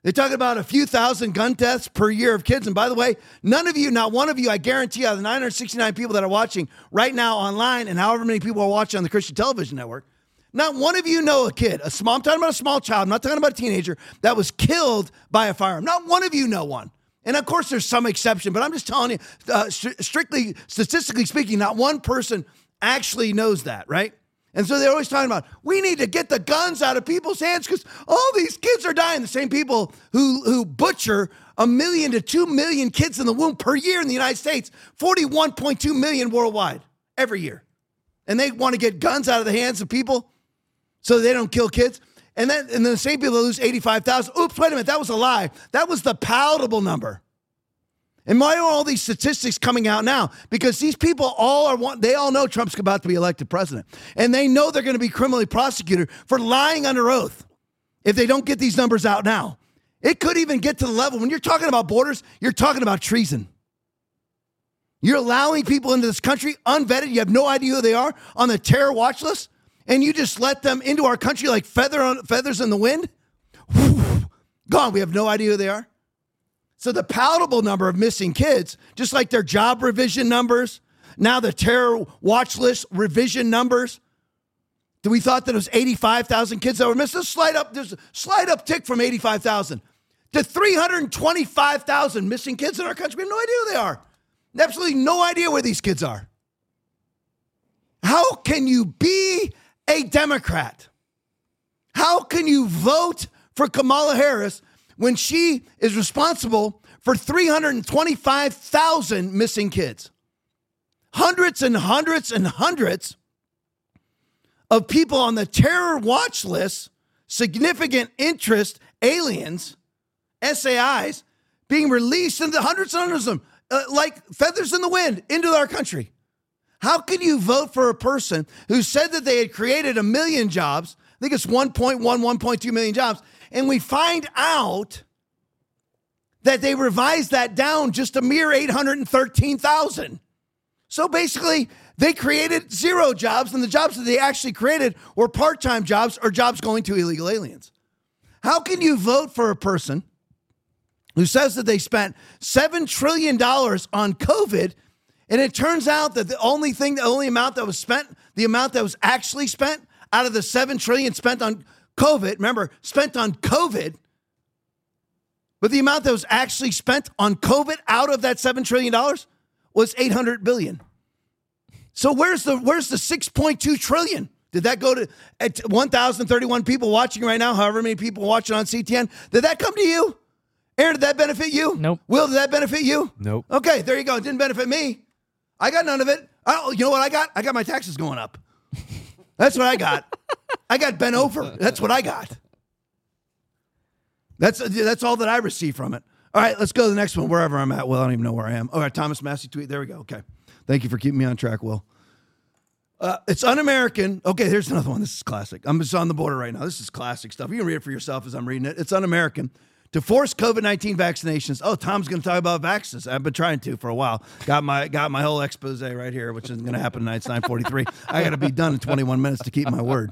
They talk about a few thousand gun deaths per year of kids. And by the way, none of you, not one of you, I guarantee out of the nine hundred sixty-nine people that are watching right now online and however many people are watching on the Christian Television Network, not one of you know a kid, a small, I'm talking about a small child, I'm not talking about a teenager, that was killed by a firearm. Not one of you know one. And of course, there's some exception, but I'm just telling you, uh, st- strictly, statistically speaking, not one person actually knows that, right? And so they're always talking about, we need to get the guns out of people's hands because all these kids are dying. The same people who, who butcher a million to two million kids in the womb per year in the United States, forty-one point two million worldwide every year. And they want to get guns out of the hands of people so they don't kill kids. And then, and then the same people that lose eighty-five thousand. Oops, wait a minute, that was a lie. That was the palatable number. And why are all these statistics coming out now? Because these people all are want, they all know Trump's about to be elected president. And they know they're going to be criminally prosecuted for lying under oath if they don't get these numbers out now. It could even get to the level, when you're talking about borders, you're talking about treason. You're allowing people into this country unvetted, you have no idea who they are, on the terror watch list, and you just let them into our country like feather on, feathers in the wind? Whew, gone, we have no idea who they are. So the palatable number of missing kids, just like their job revision numbers, now the terror watch list revision numbers, we thought that it was eighty-five thousand kids that were missing. There's a slight up, there's a slight uptick from eighty-five thousand to three hundred twenty-five thousand missing kids in our country. We have no idea who they are. Absolutely no idea where these kids are. How can you be a Democrat? How can you vote for Kamala Harris when she is responsible for three hundred twenty-five thousand missing kids? Hundreds and hundreds and hundreds of people on the terror watch list, significant interest aliens, S A Is, being released into hundreds and hundreds of them, uh, like feathers in the wind, into our country. How can you vote for a person who said that they had created a million jobs? I think it's one point one, one point two million jobs. And we find out that they revised that down just a mere eight hundred thirteen thousand. So basically, they created zero jobs, and the jobs that they actually created were part-time jobs or jobs going to illegal aliens. How can you vote for a person who says that they spent seven trillion dollars on COVID, and it turns out that the only thing, the only amount that was spent, the amount that was actually spent out of the seven trillion dollars spent on COVID, remember, spent on COVID, but the amount that was actually spent on COVID out of that seven trillion dollars was eight hundred billion dollars. So where's the where's the six point two trillion dollars? Did that go to at one thousand thirty-one people watching right now, however many people watching on C T N? Did that come to you? Aaron, did that benefit you? Nope. Will, did that benefit you? Nope. Okay, there you go. It didn't benefit me. I got none of it. I, you know what I got? I got my taxes going up. That's what I got. I got bent over. That's what I got. That's that's all that I received from it. All right, let's go to the next one, wherever I'm at. Well, I don't even know where I am. All right, Thomas Massey tweet. There we go. Okay. Thank you for keeping me on track, Will. Uh, it's un-American. Okay, here's another one. This is classic. I'm just on the border right now. This is classic stuff. You can read it for yourself as I'm reading it. It's un-American to force COVID nineteen vaccinations. Oh, Tom's going to talk about vaccines. I've been trying to for a while. Got my got my whole expose right here, which isn't going to happen tonight. It's nine forty-three. I got to be done in twenty-one minutes to keep my word.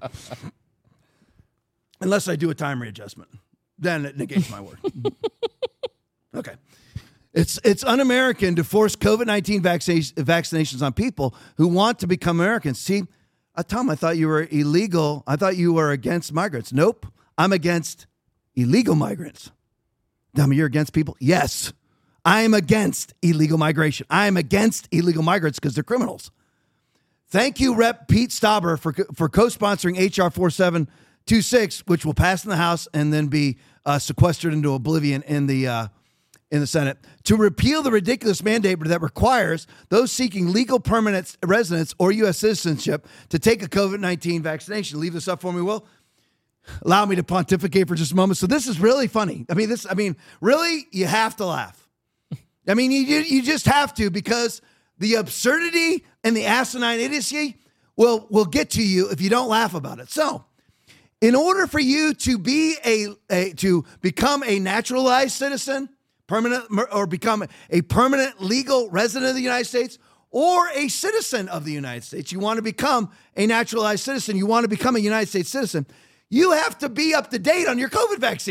Unless I do a time readjustment. Then it negates my word. Okay. It's it's un-American to force COVID nineteen vaccinations vaccinations on people who want to become Americans. See, uh, Tom, I thought you were illegal. I thought you were against migrants. Nope. I'm against illegal migrants. Tell me you're against people? Yes. I am against illegal migration. I am against illegal migrants because they're criminals. Thank you, Representative Pete Stauber, for, for co-sponsoring H R forty-seven twenty-six, which will pass in the House and then be uh, sequestered into oblivion in the uh, in the Senate, to repeal the ridiculous mandate that requires those seeking legal permanent residence or U S citizenship to take a COVID nineteen vaccination. Leave this up for me, Will. Allow me to pontificate for just a moment. So this is really funny. I mean, this. I mean, really, you have to laugh. I mean, you you just have to, because the absurdity and the asinine idiocy will will get to you if you don't laugh about it. So, in order for you to be a, a to become a naturalized citizen, permanent, or become a permanent legal resident of the United States, or a citizen of the United States, you want to become a naturalized citizen, you want to become a United States citizen, you have to be up to date on your COVID vaccines.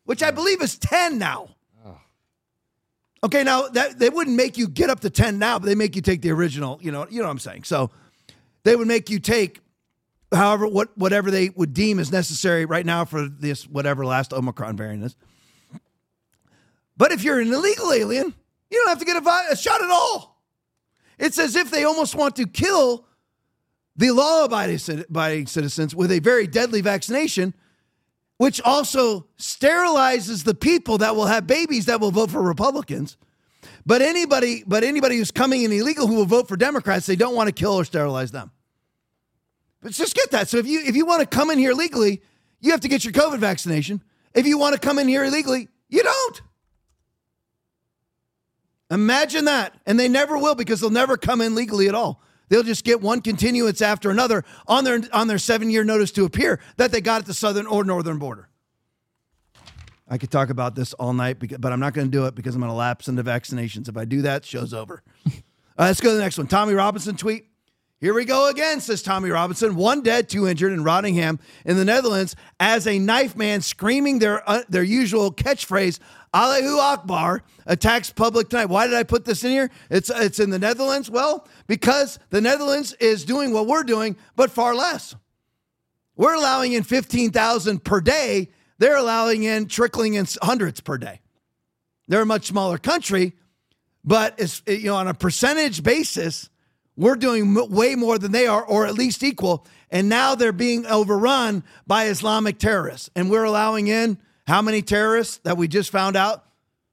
which I believe is ten now. Okay, now that they wouldn't make you get up to ten now, but they make you take the original, you know, you know what I'm saying. So they would make you take however what whatever they would deem is necessary right now for this whatever last Omicron variant is. But if you're an illegal alien, you don't have to get a, vi- a shot at all. It's as if they almost want to kill the law-abiding citizens with a very deadly vaccination, which also sterilizes the people that will have babies that will vote for Republicans. But anybody, but anybody who's coming in illegal who will vote for Democrats, they don't want to kill or sterilize them. But just get that. So if you if you want to come in here legally, you have to get your COVID vaccination. If you want to come in here illegally, you don't. Imagine that. And they never will, because they'll never come in legally at all. They'll just get one continuance after another on their on their seven-year notice to appear that they got at the southern or northern border. I could talk about this all night, but I'm not going to do it because I'm going to lapse into vaccinations. If I do that, show's over. All right, let's go to the next one. Tommy Robinson tweet. Here we go again, says Tommy Robinson. One dead, two injured in Rottingham in the Netherlands as a knife man screaming their uh, their usual catchphrase, Allahu Akbar, attacks public tonight. Why did I put this in here? It's it's in the Netherlands. Well, because the Netherlands is doing what we're doing, but far less. We're allowing in fifteen thousand per day. They're allowing in, trickling in hundreds per day. They're a much smaller country, but it's, you know, on a percentage basis, we're doing m- way more than they are, or at least equal. And now they're being overrun by Islamic terrorists. And we're allowing in how many terrorists that we just found out?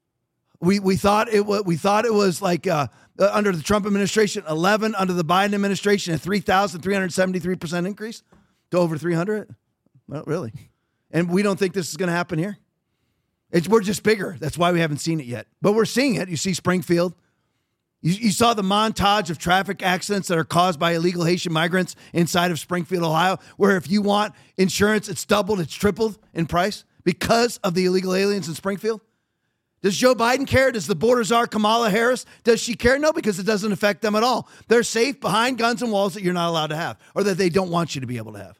We we thought it was we thought it was like uh, uh, under the Trump administration, eleven, under the Biden administration, a three thousand three hundred seventy-three percent increase to over three hundred. Well, really. And we don't think this is going to happen here. It's, we're just bigger. That's why we haven't seen it yet. But we're seeing it. You see Springfield. You, you saw the montage of traffic accidents that are caused by illegal Haitian migrants inside of Springfield, Ohio, where if you want insurance, it's doubled, it's tripled in price because of the illegal aliens in Springfield. Does Joe Biden care? Does the border czar Kamala Harris, does she care? No, because it doesn't affect them at all. They're safe behind guns and walls that you're not allowed to have, or that they don't want you to be able to have.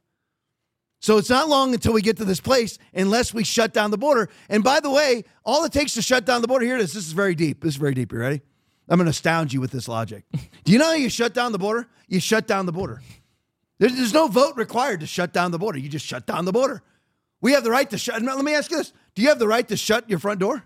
So it's not long until we get to this place unless we shut down the border. And by the way, all it takes to shut down the border, here it is. This is very deep. This is very deep. You ready? I'm going to astound you with this logic. Do you know how you shut down the border? You shut down the border. There's, there's no vote required to shut down the border. You just shut down the border. We have the right to shut. Let me ask you this. Do you have the right to shut your front door?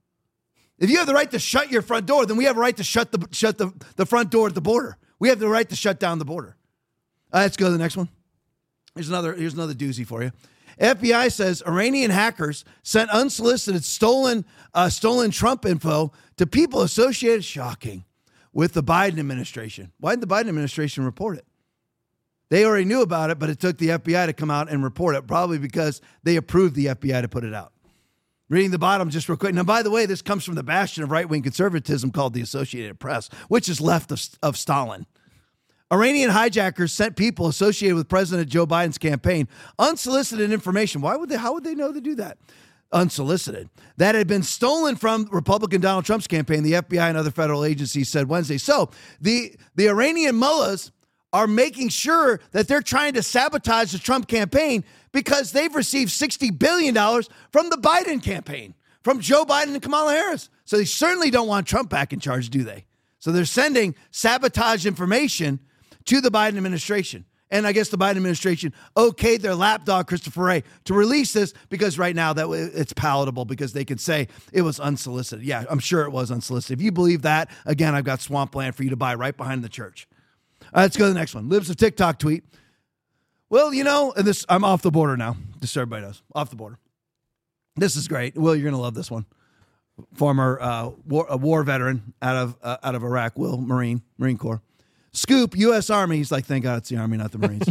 If you have the right to shut your front door, then we have a right to shut the shut the, the front door at the border. We have the right to shut down the border. Uh, let's go to the next one. Here's another, here's another doozy for you. F B I says Iranian hackers sent unsolicited stolen uh, stolen Trump info to people associated, shocking, with the Biden administration. Why didn't the Biden administration report it? They already knew about it, but it took the F B I to come out and report it, probably because they approved the F B I to put it out. Reading the bottom just real quick. Now, by the way, this comes from the bastion of right-wing conservatism called the Associated Press, which is left of, of Stalin. Iranian hijackers sent people associated with President Joe Biden's campaign unsolicited information. Why would they? How would they know to do that? Unsolicited. That had been stolen from Republican Donald Trump's campaign, the F B I and other federal agencies said Wednesday. So the, the Iranian mullahs are making sure that they're trying to sabotage the Trump campaign because they've received sixty billion dollars from the Biden campaign, from Joe Biden and Kamala Harris. So they certainly don't want Trump back in charge, do they? So they're sending sabotage information to the Biden administration. And I guess the Biden administration okayed their lapdog, Christopher Wray, to release this because right now that it's palatable because they can say it was unsolicited. Yeah, I'm sure it was unsolicited. If you believe that, again, I've got swampland for you to buy right behind the church. All right, let's go to the next one. Libs of TikTok tweet. Well, you know, and this I'm off the border now, just so everybody knows. Off the border. This is great. Will, you're going to love this one. Former uh, war, a war veteran out of uh, out of Iraq, Will, Marine, Marine Corps. Scoop, U S Army. He's like, thank God it's the Army, not the Marines.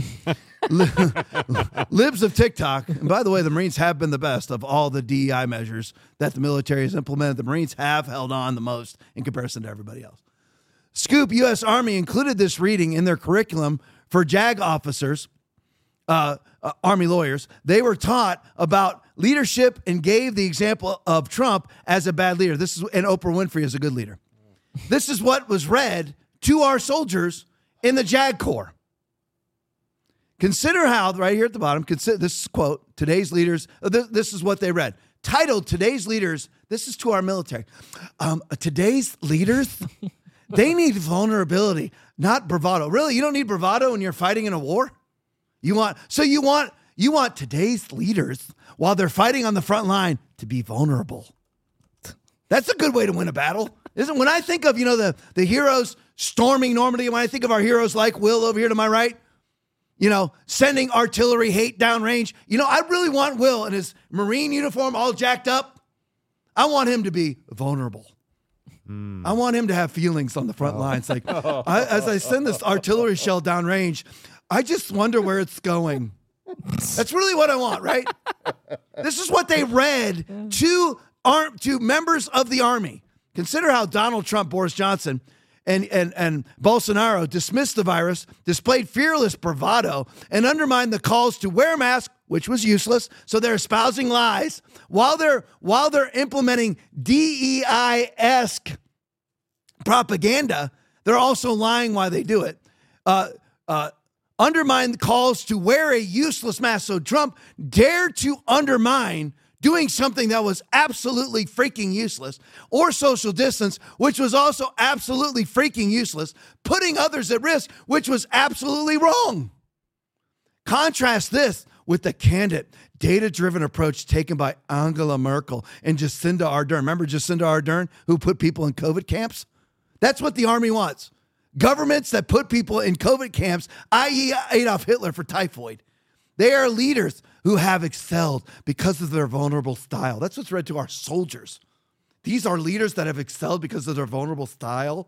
Libs of TikTok. And by the way, the Marines have been the best of all the D E I measures that the military has implemented. The Marines have held on the most in comparison to everybody else. Scoop, U S Army included this reading in their curriculum for JAG officers, uh, uh, Army lawyers. They were taught about leadership and gave the example of Trump as a bad leader. This is, and Oprah Winfrey as a good leader. This is what was read to our soldiers in the JAG Corps. Consider how, right here at the bottom, consider, this is a quote, today's leaders, this, this is what they read. titled Today's Leaders. This is to our military. Um, today's leaders, they need vulnerability, not bravado. Really, you don't need bravado when you're fighting in a war? You want so you want you want today's leaders while they're fighting on the front line to be vulnerable. That's a good way to win a battle. Isn't when I think of, you know, the, the heroes storming Normandy, when I think of our heroes like Will over here to my right, you know, sending artillery hate downrange, you know, I really want Will in his Marine uniform all jacked up. I want him to be vulnerable. Mm. I want him to have feelings on the front oh. lines. Like, I, as I send this artillery shell downrange, I just wonder where it's going. That's really what I want, right? This is what they read to arm to members of the Army. Consider how Donald Trump, Boris Johnson, and, and, and Bolsonaro dismissed the virus, displayed fearless bravado, and undermined the calls to wear masks, which was useless. So they're espousing lies while they're while they're implementing D E I-esque propaganda. They're also lying while they do it. Uh, uh, undermine the calls to wear a useless mask. So Trump dared to undermine doing something that was absolutely freaking useless, or social distance, which was also absolutely freaking useless, putting others at risk, which was absolutely wrong. Contrast this with the candid, data-driven approach taken by Angela Merkel and Jacinda Ardern. Remember Jacinda Ardern, who put people in COVID camps? That's what the Army wants. Governments that put people in COVID camps, that is. Adolf Hitler for typhoid. They are leaders who have excelled because of their vulnerable style. That's what's read to our soldiers. These are leaders that have excelled because of their vulnerable style.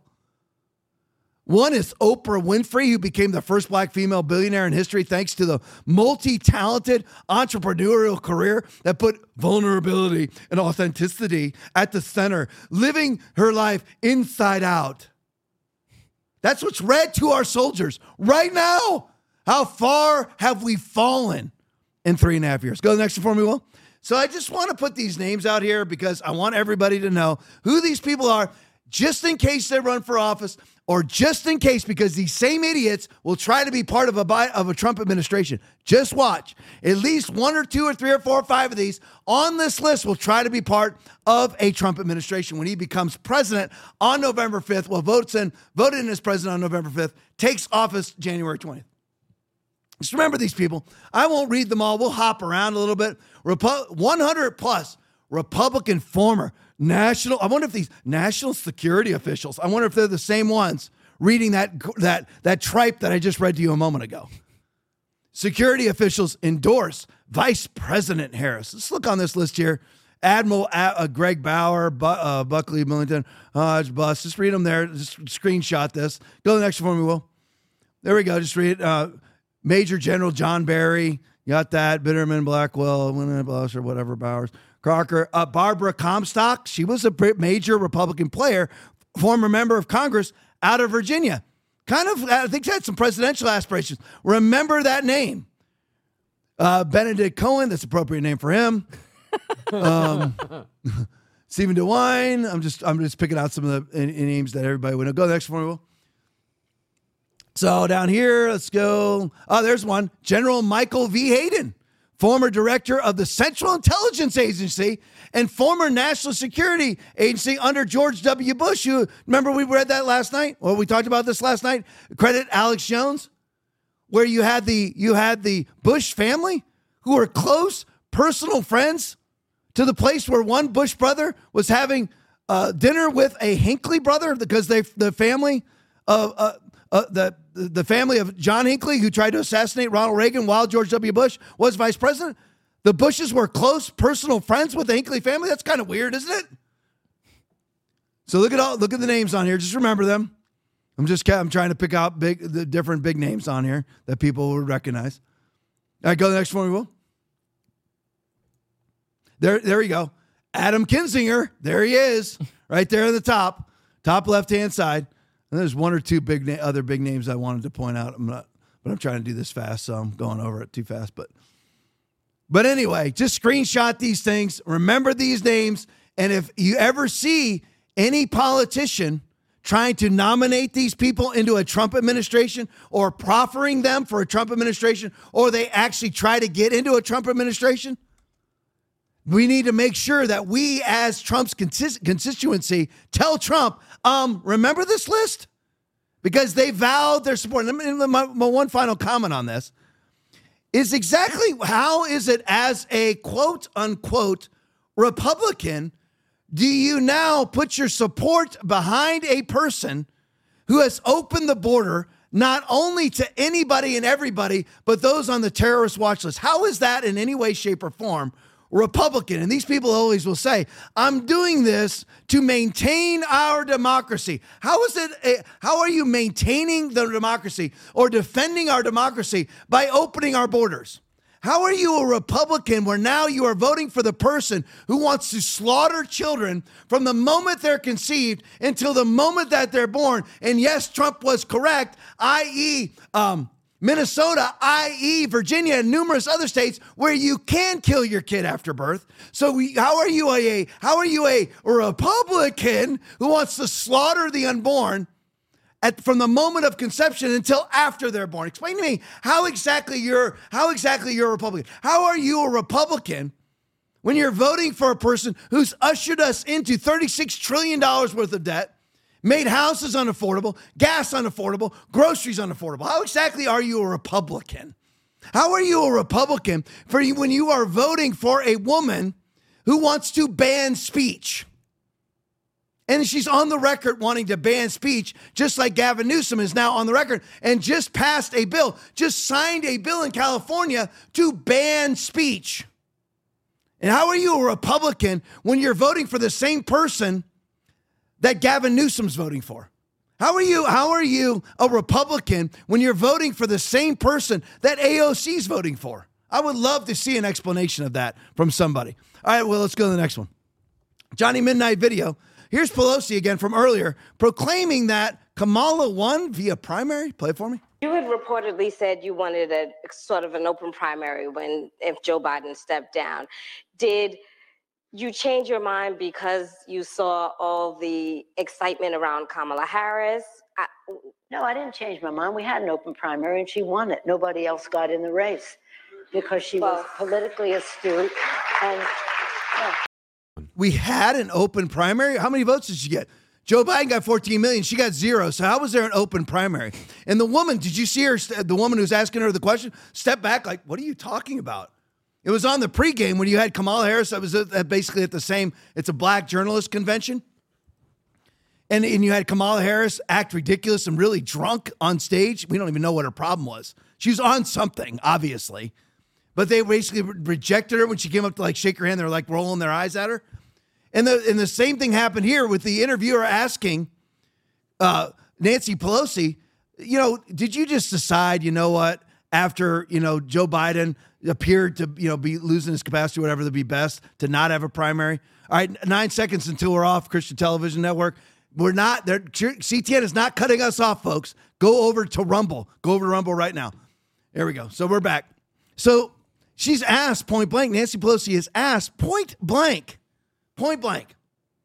One is Oprah Winfrey, who became the first black female billionaire in history thanks to the multi-talented entrepreneurial career that put vulnerability and authenticity at the center, living her life inside out. That's what's read to our soldiers right now. How far have we fallen in three and a half years? Go to the next one for me, Will. So I just want to put these names out here because I want everybody to know who these people are, just in case they run for office, or just in case, because these same idiots will try to be part of a of a Trump administration. Just watch. At least one or two or three or four or five of these on this list will try to be part of a Trump administration when he becomes president on November fifth. Well, votes in, voted in as president on November fifth, takes office January twentieth. Just remember these people. I won't read them all. We'll hop around a little bit. Repu- one hundred plus Republican former national, I wonder if these national security officials, I wonder if they're the same ones reading that, that, that tripe that I just read to you a moment ago. Security officials endorse Vice President Harris. Let's look on this list here. Admiral uh, Greg Bauer, Bu- uh, Buckley, Millington, Hodge, Bus. Just read them there. Just screenshot this. Go to the next one for me, Will. There we go. Just read it. Uh, Major General John Barry, got that. Bitterman, Blackwell, Blush, or whatever, Bowers. Crocker. Uh, Barbara Comstock, she was a major Republican player, former member of Congress out of Virginia. Kind of, I think, had some presidential aspirations. Remember that name. Uh, Benedict Cohen, that's an appropriate name for him. um, Stephen DeWine. I'm just, I'm just picking out some of the names that everybody would know. Go to the next one, Will. So down here, let's go. Oh, there's one. General Michael V. Hayden, former director of the Central Intelligence Agency and former National Security Agency under George W. Bush. You remember we read that last night? Well, we talked about this last night. Credit Alex Jones, where you had the you had the Bush family who were close personal friends to the place where one Bush brother was having uh, dinner with a Hinckley brother because they the family of uh, uh, the. The family of John Hinckley, who tried to assassinate Ronald Reagan while George W. Bush was vice president. The Bushes were close personal friends with the Hinckley family. That's kind of weird, isn't it? So look at all look at the names on here. Just remember them. I'm just I'm trying to pick out big the different big names on here that people would recognize. All right, go to the next one, we will. There, there you go. Adam Kinzinger. There he is, right there at the top, top left-hand side. And there's one or two big na- other big names I wanted to point out. I'm not, but I'm trying to do this fast, so I'm going over it too fast. But, but anyway, just screenshot these things. Remember these names, and if you ever see any politician trying to nominate these people into a Trump administration or proffering them for a Trump administration, or they actually try to get into a Trump administration, we need to make sure that we, as Trump's consist- constituency, tell Trump, um, remember this list? Because they vowed their support. Let me, my, my one final comment on this is exactly how is it as a quote unquote Republican do you now put your support behind a person who has opened the border not only to anybody and everybody, but those on the terrorist watch list? How is that in any way, shape, or form Republican? And these people always will say, I'm doing this to maintain our democracy. How is it, a, how are you maintaining the democracy or defending our democracy by opening our borders? How are you a Republican where now you are voting for the person who wants to slaughter children from the moment they're conceived until the moment that they're born? And yes, Trump was correct, that is, um, Minnesota, that is. Virginia, and numerous other states where you can kill your kid after birth. So we, how are you a how are you a Republican who wants to slaughter the unborn at from the moment of conception until after they're born? Explain to me how exactly you're how exactly you're a Republican. How are you a Republican when you're voting for a person who's ushered us into thirty-six trillion dollars worth of debt? Made houses unaffordable, gas unaffordable, groceries unaffordable. How exactly are you a Republican? How are you a Republican for you when you are voting for a woman who wants to ban speech? And she's on the record wanting to ban speech, just like Gavin Newsom is now on the record and just passed a bill, just signed a bill in California to ban speech. And how are you a Republican when you're voting for the same person that Gavin Newsom's voting for? How are you, how are you a Republican when you're voting for the same person that A O C's voting for? I would love to see an explanation of that from somebody. All right, well, let's go to the next one. Johnny Midnight video. Here's Pelosi again from earlier, proclaiming that Kamala won via primary. Play it for me. You had reportedly said you wanted a sort of an open primary when if Joe Biden stepped down. Did you change your mind because you saw all the excitement around Kamala Harris? I, no, I didn't change my mind. We had an open primary and she won it. Nobody else got in the race because she well, was politically astute. And yeah. We had an open primary. How many votes did she get? Joe Biden got fourteen million. She got zero. So how was there an open primary? And the woman, did you see her, the woman who's asking her the question, step back like, what are you talking about? It was on the pregame when you had Kamala Harris. That was basically at the same, it's a black journalist convention. And, and you had Kamala Harris act ridiculous and really drunk on stage. We don't even know what her problem was. She was on something, obviously. But they basically rejected her when she came up to like shake her hand. They were like rolling their eyes at her. And the, and the same thing happened here with the interviewer asking uh, Nancy Pelosi, you know, did you just decide, you know what, after, you know, Joe Biden appeared to, you know, be losing his capacity, whatever, to be best, to not have a primary? All right, nine seconds until we're off Christian Television Network. We're not, there. C T N is not cutting us off, folks. Go over to Rumble. Go over to Rumble right now. There we go. So we're back. So she's asked point blank, Nancy Pelosi is asked point blank, point blank,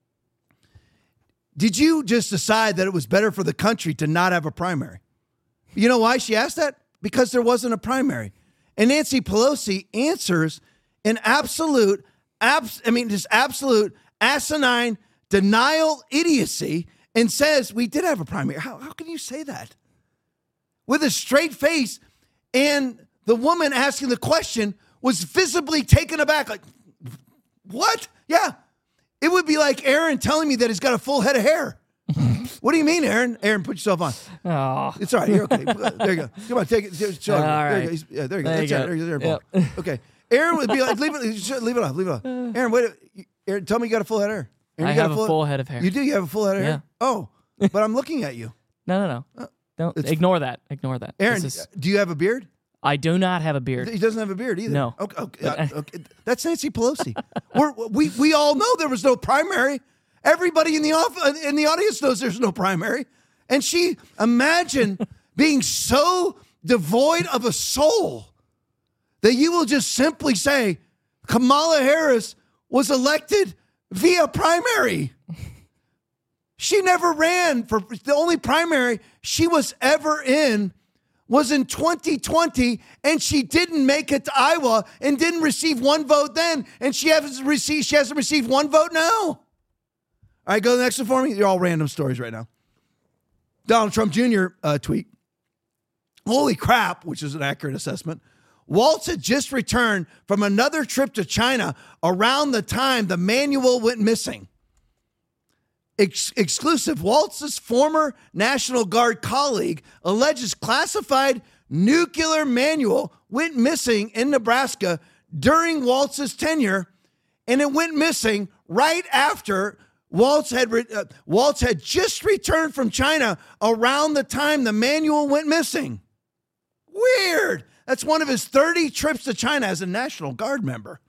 did you just decide that it was better for the country to not have a primary? You know why she asked that? Because there wasn't a primary. And Nancy Pelosi answers in absolute, abs- I mean, just absolute asinine denial idiocy and says, we did have a primary. How, how can you say that? With a straight face, and the woman asking the question was visibly taken aback. Like, what? Yeah. It would be like Aaron telling me that he's got a full head of hair. What do you mean, Aaron? Aaron, put yourself on. Oh. It's all right. You're okay. There you go. Come on, take it. Show all it. right. There you go. Yeah, there you go. There That's you it. go. There, there, there, Yep. Okay. Aaron would be like, leave it, leave it off. Leave it off. Aaron, wait. Aaron, tell me you got a full head of hair. Aaron, I you got have a full head of hair. You do? You have a full head of Yeah. hair? Oh, but I'm looking at you. No, no, no. Don't ignore that. Ignore that. Aaron, This is- do you have a beard? I do not have a beard. He doesn't have a beard either. No. Okay. okay, uh, okay. That's Nancy Pelosi. We're, we we all know there was no primary. Everybody in the off, in the audience knows there's no primary. And she, imagine being so devoid of a soul that you will just simply say Kamala Harris was elected via primary. She never ran for, the only primary she was ever in was in twenty twenty, and she didn't make it to Iowa and didn't receive one vote then, and she hasn't received she hasn't received one vote now. All right, go to the next one for me. They're all random stories right now. Donald Trump Junior Uh, tweet. Holy crap, which is an accurate assessment. Waltz had just returned from another trip to China around the time the manual went missing. Ex- exclusive. Waltz's former National Guard colleague alleges classified nuclear manual went missing in Nebraska during Waltz's tenure, and it went missing right after Waltz had re- uh, Waltz had just returned from China around the time the manual went missing. Weird. That's one of his thirty trips to China as a National Guard member.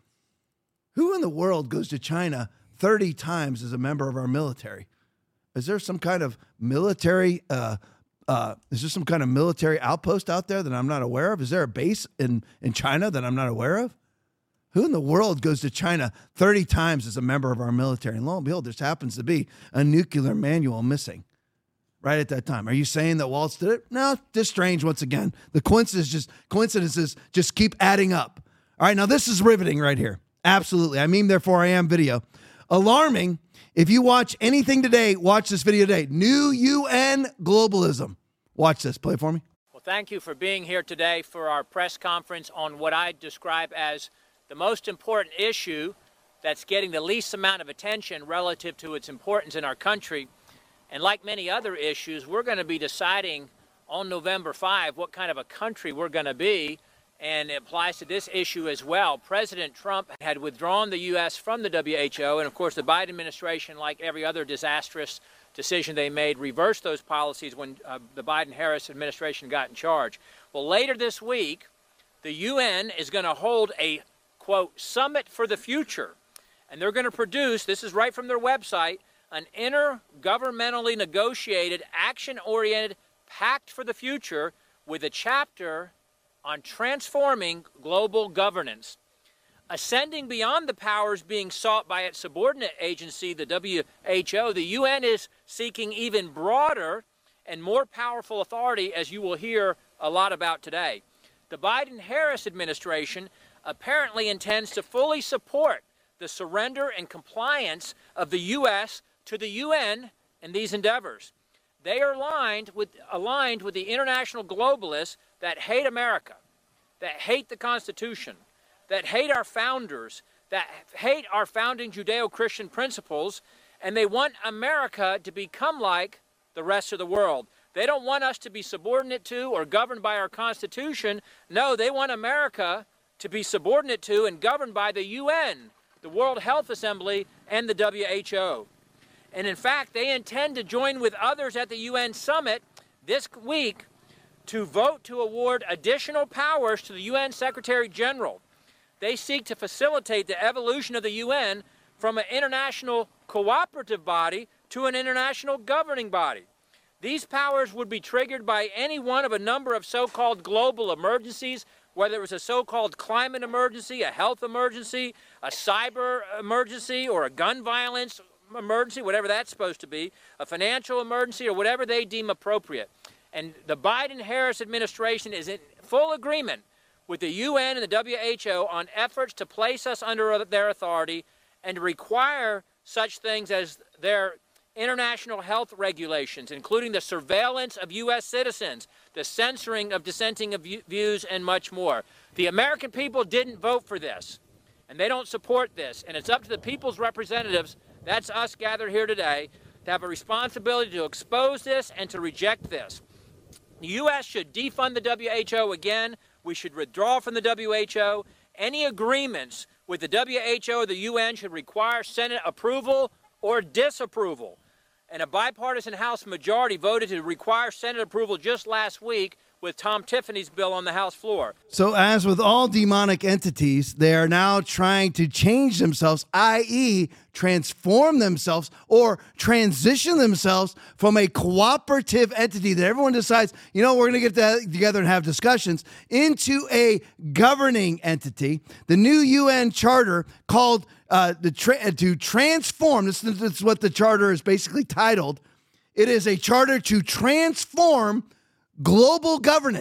Who in the world goes to China thirty times as a member of our military? Is there some kind of military, uh, uh, is there some kind of military outpost out there that I'm not aware of? Is there a base in, in China that I'm not aware of? Who in the world goes to China thirty times as a member of our military? And lo and behold, there happens to be a nuclear manual missing right at that time. Are you saying that Waltz did it? No, just strange once again. The coincidences just, coincidences just keep adding up. All right, now this is riveting right here. Absolutely. I mean, therefore I am video. Alarming. If you watch anything today, watch this video today. New U N globalism. Watch this. Play it for me. Well, thank you for being here today for our press conference on what I describe as the most important issue that's getting the least amount of attention relative to its importance in our country. And like many other issues, we're going to be deciding on November fifth what kind of a country we're going to be, and it applies to this issue as well. President Trump had withdrawn the U S from the W H O, and of course the Biden administration, like every other disastrous decision they made, reversed those policies when uh, the Biden-Harris administration got in charge. Well, later this week, the U N is going to hold a, quote, summit for the future, and they're going to produce, this is right from their website, an intergovernmentally negotiated, action-oriented pact for the future with a chapter on transforming global governance. Ascending beyond the powers being sought by its subordinate agency, the W H O, the U N is seeking even broader and more powerful authority, as you will hear a lot about today. The Biden-Harris administration apparently intends to fully support the surrender and compliance of the U S to the U N in these endeavors. They are aligned with, aligned with the international globalists that hate America, that hate the Constitution, that hate our founders, that hate our founding Judeo-Christian principles, and they want America to become like the rest of the world. They don't want us to be subordinate to or governed by our Constitution. No, they want America to be subordinate to and governed by the U N, the World Health Assembly, and the W H O. And in fact, they intend to join with others at the U N summit this week to vote to award additional powers to the U N Secretary General. They seek to facilitate the evolution of the U N from an international cooperative body to an international governing body. These powers would be triggered by any one of a number of so-called global emergencies, whether it was a so-called climate emergency, a health emergency, a cyber emergency, or a gun violence emergency, whatever that's supposed to be, a financial emergency, or whatever they deem appropriate. And the Biden-Harris administration is in full agreement with the U N and the W H O on efforts to place us under their authority and to require such things as their international health regulations, including the surveillance of U S citizens, the censoring of dissenting views, and much more. The American people didn't vote for this, and they don't support this, and it's up to the people's representatives, that's us gathered here today, to have a responsibility to expose this and to reject this. The U S should defund the W H O again. We should withdraw from the W H O. Any agreements with the W H O or the U N should require Senate approval or disapproval. And a bipartisan House majority voted to require Senate approval just last week with Tom Tiffany's bill on the House floor. So as with all demonic entities, they are now trying to change themselves, that is transform themselves or transition themselves from a cooperative entity that everyone decides, you know, we're going to get together and have discussions, into a governing entity. The new U N charter called uh, the tra- to transform, this, this is what the charter is basically titled. It is a charter to transform global governance.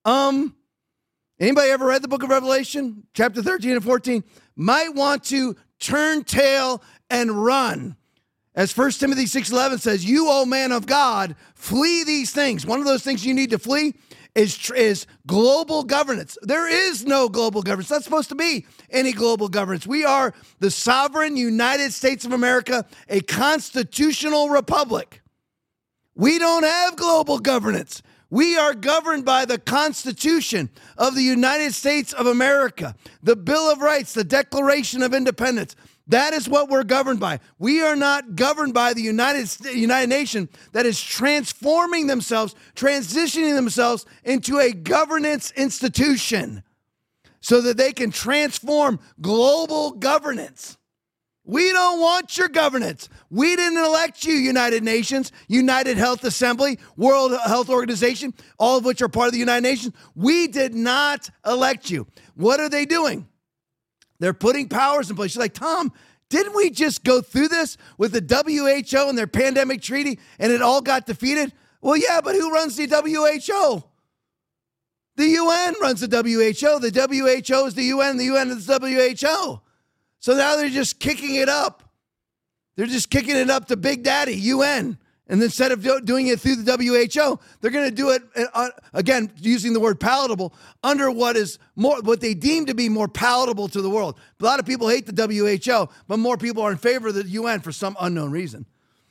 Um, anybody ever read the book of Revelation, chapter thirteen and fourteen? Might want to turn tail and run. As First Timothy six eleven says, you, O man of God, flee these things. One of those things you need to flee is, is global governance. There is no global governance. It's not supposed to be any global governance. We are the sovereign United States of America, a constitutional republic. We don't have global governance. We are governed by the Constitution of the United States of America, the Bill of Rights, the Declaration of Independence. That is what we're governed by. We are not governed by the United United Nations that is transforming themselves, transitioning themselves into a governance institution so that they can transform global governance. We don't want your governance. We didn't elect you, United Nations, United Health Assembly, World Health Organization, all of which are part of the United Nations. We did not elect you. What are they doing? They're putting powers in place. You're like, Tom, didn't we just go through this with the W H O and their pandemic treaty and it all got defeated? Well, yeah, but who runs the W H O? The U N runs the W H O. The W H O is the U N. The U N is the W H O. So now they're just kicking it up. They're just kicking it up to Big Daddy, U N. And instead of do- doing it through the W H O, they're going to do it, uh, again, using the word palatable, under what is more, what they deem to be more palatable to the world. A lot of people hate the W H O, but more people are in favor of the U N for some unknown reason.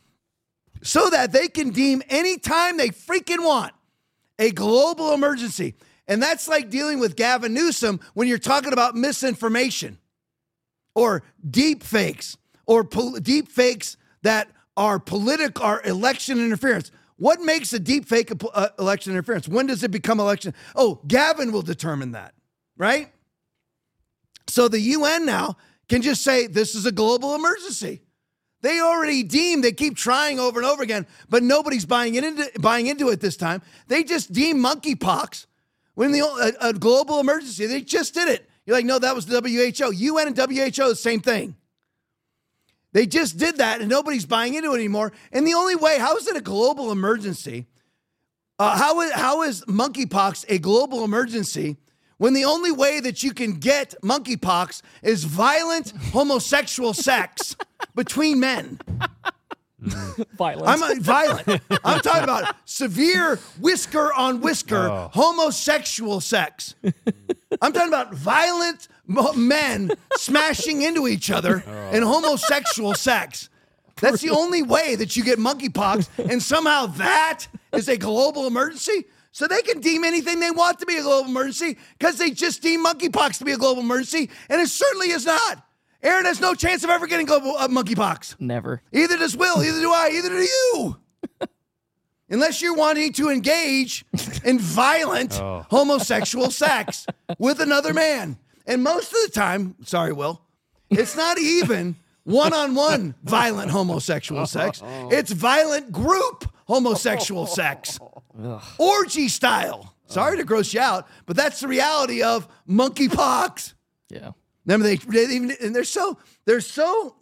So that they can deem any time they freaking want a global emergency. And that's like dealing with Gavin Newsom when you're talking about misinformation or deep fakes or pol- deep fakes that are political, are election interference. What makes a deep fake a, uh, election interference? When does it become election? Oh, Gavin will determine that, right? So the U N now can just say this is a global emergency. They already deem, they keep trying over and over again, but nobody's buying it into, buying into it this time. They just deem monkeypox when the a, a global emergency. They just did it. You're like, no, that was the W H O. U N and W H O, the same thing. They just did that, and nobody's buying into it anymore. And the only way, how is it a global emergency? Uh, how, is, how is monkeypox a global emergency when the only way that you can get monkeypox is violent homosexual sex between men? Violent. I'm uh, violent. I'm talking about severe whisker on whisker oh. homosexual sex. I'm talking about violent men smashing into each other oh. in homosexual sex. That's the only way that you get monkeypox, and somehow that is a global emergency. So they can deem anything they want to be a global emergency because they just deem monkeypox to be a global emergency, and it certainly is not. Aaron has no chance of ever getting global uh, monkeypox. Never. Either does Will, either do I, either do you. Unless you're wanting to engage in violent oh. homosexual sex with another man. And most of the time, sorry, Will, it's not even one-on-one violent homosexual sex. It's violent group homosexual sex. Ugh. Orgy style. Sorry to gross you out, but that's the reality of monkeypox. Yeah. Remember, they, they even, and they're so, they're so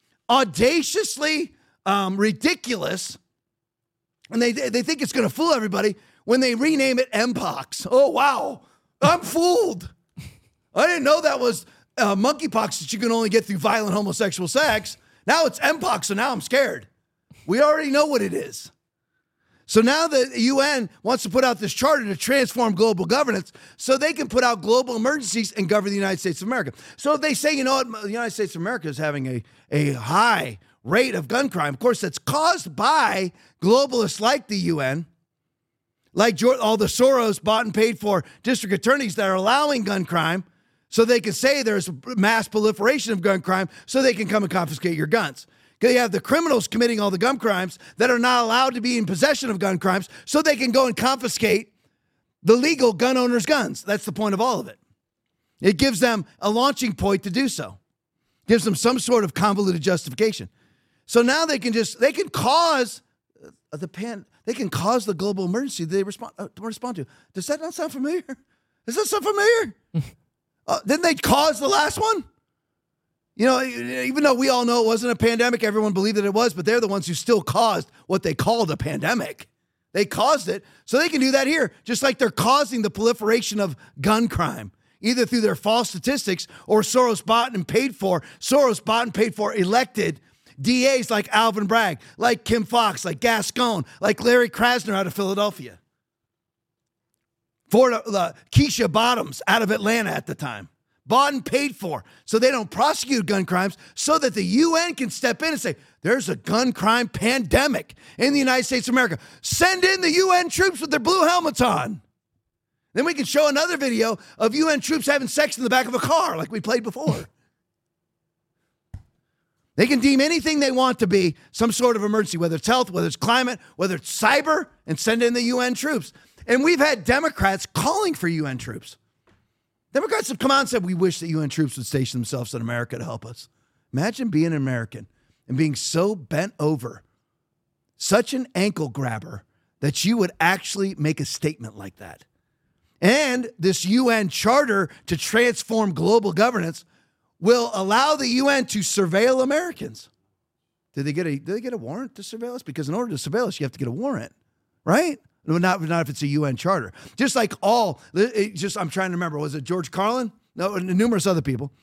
audaciously um, ridiculous, and they they think it's going to fool everybody when they rename it Mpox. Oh, wow. I'm fooled. I didn't know that was uh, monkeypox that you can only get through violent homosexual sex. Now it's Mpox, so now I'm scared. We already know what it is. So now the U N wants to put out this charter to transform global governance so they can put out global emergencies and govern the United States of America. So if they say, you know what, the United States of America is having a, a high rate of gun crime, of course, that's caused by globalists like the U N, like all the Soros bought and paid for district attorneys that are allowing gun crime so they can say there's mass proliferation of gun crime so they can come and confiscate your guns. You have the criminals committing all the gun crimes that are not allowed to be in possession of gun crimes so they can go and confiscate the legal gun owners' guns. That's the point of all of it. It gives them a launching point to do so. Gives them some sort of convoluted justification. So now they can just, they can cause the pan, they can cause the global emergency they respond, uh, respond to. Does that not sound familiar? Does that sound familiar? uh, didn't they cause the last one? You know, even though we all know it wasn't a pandemic, everyone believed that it was, but they're the ones who still caused what they called a pandemic. They caused it, so they can do that here, just like they're causing the proliferation of gun crime, either through their false statistics or Soros bought and paid for, Soros bought and paid for elected D As like Alvin Bragg, like Kim Foxx, like Gascon, like Larry Krasner out of Philadelphia. For uh, Keisha Bottoms out of Atlanta at the time. Bought and paid for, so they don't prosecute gun crimes, so that the U N can step in and say, there's a gun crime pandemic in the United States of America. Send in the U N troops with their blue helmets on. Then we can show another video of U N troops having sex in the back of a car like we played before. They can deem anything they want to be some sort of emergency, whether it's health, whether it's climate, whether it's cyber, and send in the U N troops. And we've had Democrats calling for U N troops. Democrats have come out and said, we wish that U N troops would station themselves in America to help us. Imagine being an American and being so bent over, such an ankle grabber, that you would actually make a statement like that. And this U N charter to transform global governance will allow the U N to surveil Americans. Did they get a, did they get a warrant to surveil us? Because in order to surveil us, you have to get a warrant, right? No, not, not if it's a U N charter. Just like all, it just I'm trying to remember, was it George Carlin? No, numerous other people.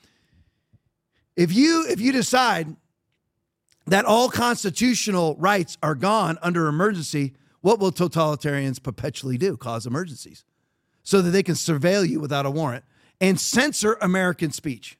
If you if you decide that all constitutional rights are gone under emergency, what will totalitarians perpetually do? Cause emergencies so that they can surveil you without a warrant and censor American speech.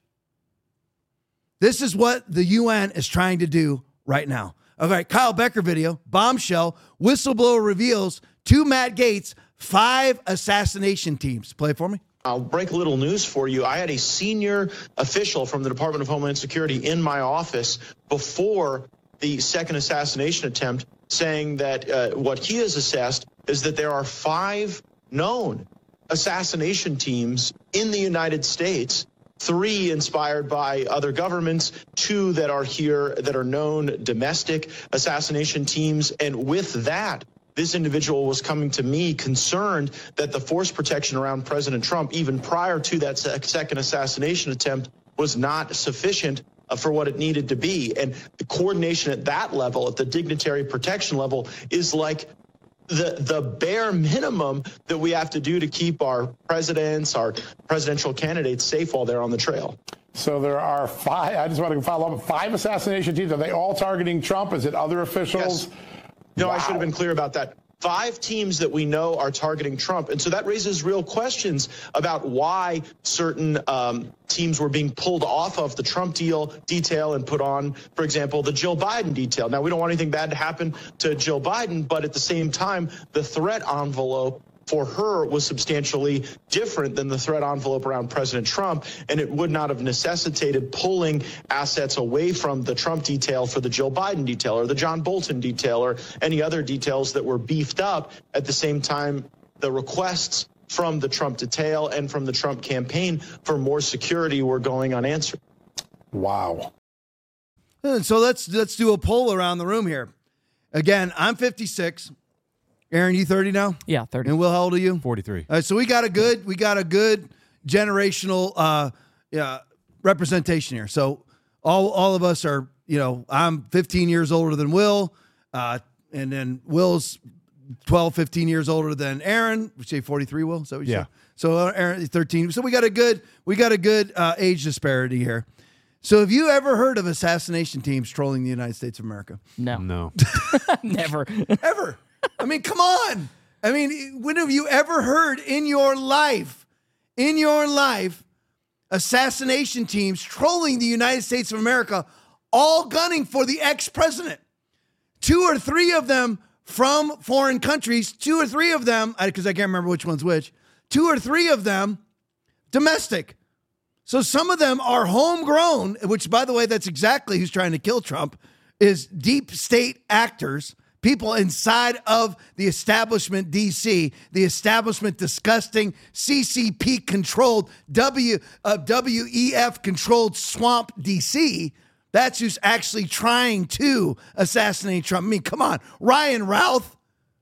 This is what the U N is trying to do right now. All right, Kyle Becker video, bombshell, whistleblower reveals to Matt Gaetz, five assassination teams. Play it for me. I'll break a little news for you. I had a senior official from the Department of Homeland Security in my office before the second assassination attempt saying that uh, what he has assessed is that there are five known assassination teams in the United States, three inspired by other governments, two that are here that are known domestic assassination teams. And with that, this individual was coming to me concerned that the force protection around President Trump, even prior to that second assassination attempt, was not sufficient for what it needed to be. And the coordination at that level, at the dignitary protection level, is like the the bare minimum that we have to do to keep our presidents, our presidential candidates safe while they're on the trail. So there are five, I just want to follow up, five assassination teams. Are they all targeting Trump? Is it other officials? Yes. No, wow. I should have been clear about that. Five teams that we know are targeting Trump. And so that raises real questions about why certain um, teams were being pulled off of the Trump deal detail and put on, for example, the Jill Biden detail. Now, we don't want anything bad to happen to Jill Biden, but at the same time, the threat envelope for her was substantially different than the threat envelope around President Trump, and it would not have necessitated pulling assets away from the Trump detail for the Jill Biden detail or the John Bolton detail or any other details that were beefed up. At the same time, the requests from the Trump detail and from the Trump campaign for more security were going unanswered. Wow. So let's let's do a poll around the room here. Again, I'm fifty-six. Aaron, you thirty now? Yeah, thirty. And Will, how old are you? forty-three. All right, so we got a good, we got a good generational uh, yeah, representation here. So all all of us are, you know, I'm fifteen years older than Will, uh, and then Will's twelve, fifteen years older than Aaron. We say forty-three, Will? Is that what you Yeah. say? So uh, Aaron is thirteen. So we got a good, we got a good uh, age disparity here. So have you ever heard of assassination teams trolling the United States of America? No. No. Never. Ever. I mean, come on. I mean, when have you ever heard in your life, in your life, assassination teams trolling the United States of America, all gunning for the ex-president? Two or three of them from foreign countries, two or three of them, because I can't remember which one's which, two or three of them domestic. So some of them are homegrown, which, by the way, that's exactly who's trying to kill Trump, is deep state actors, people inside of the establishment D C, the establishment disgusting C C P-controlled, W, uh, W E F-controlled swamp D C. That's who's actually trying to assassinate Trump. I mean, come on. Ryan Routh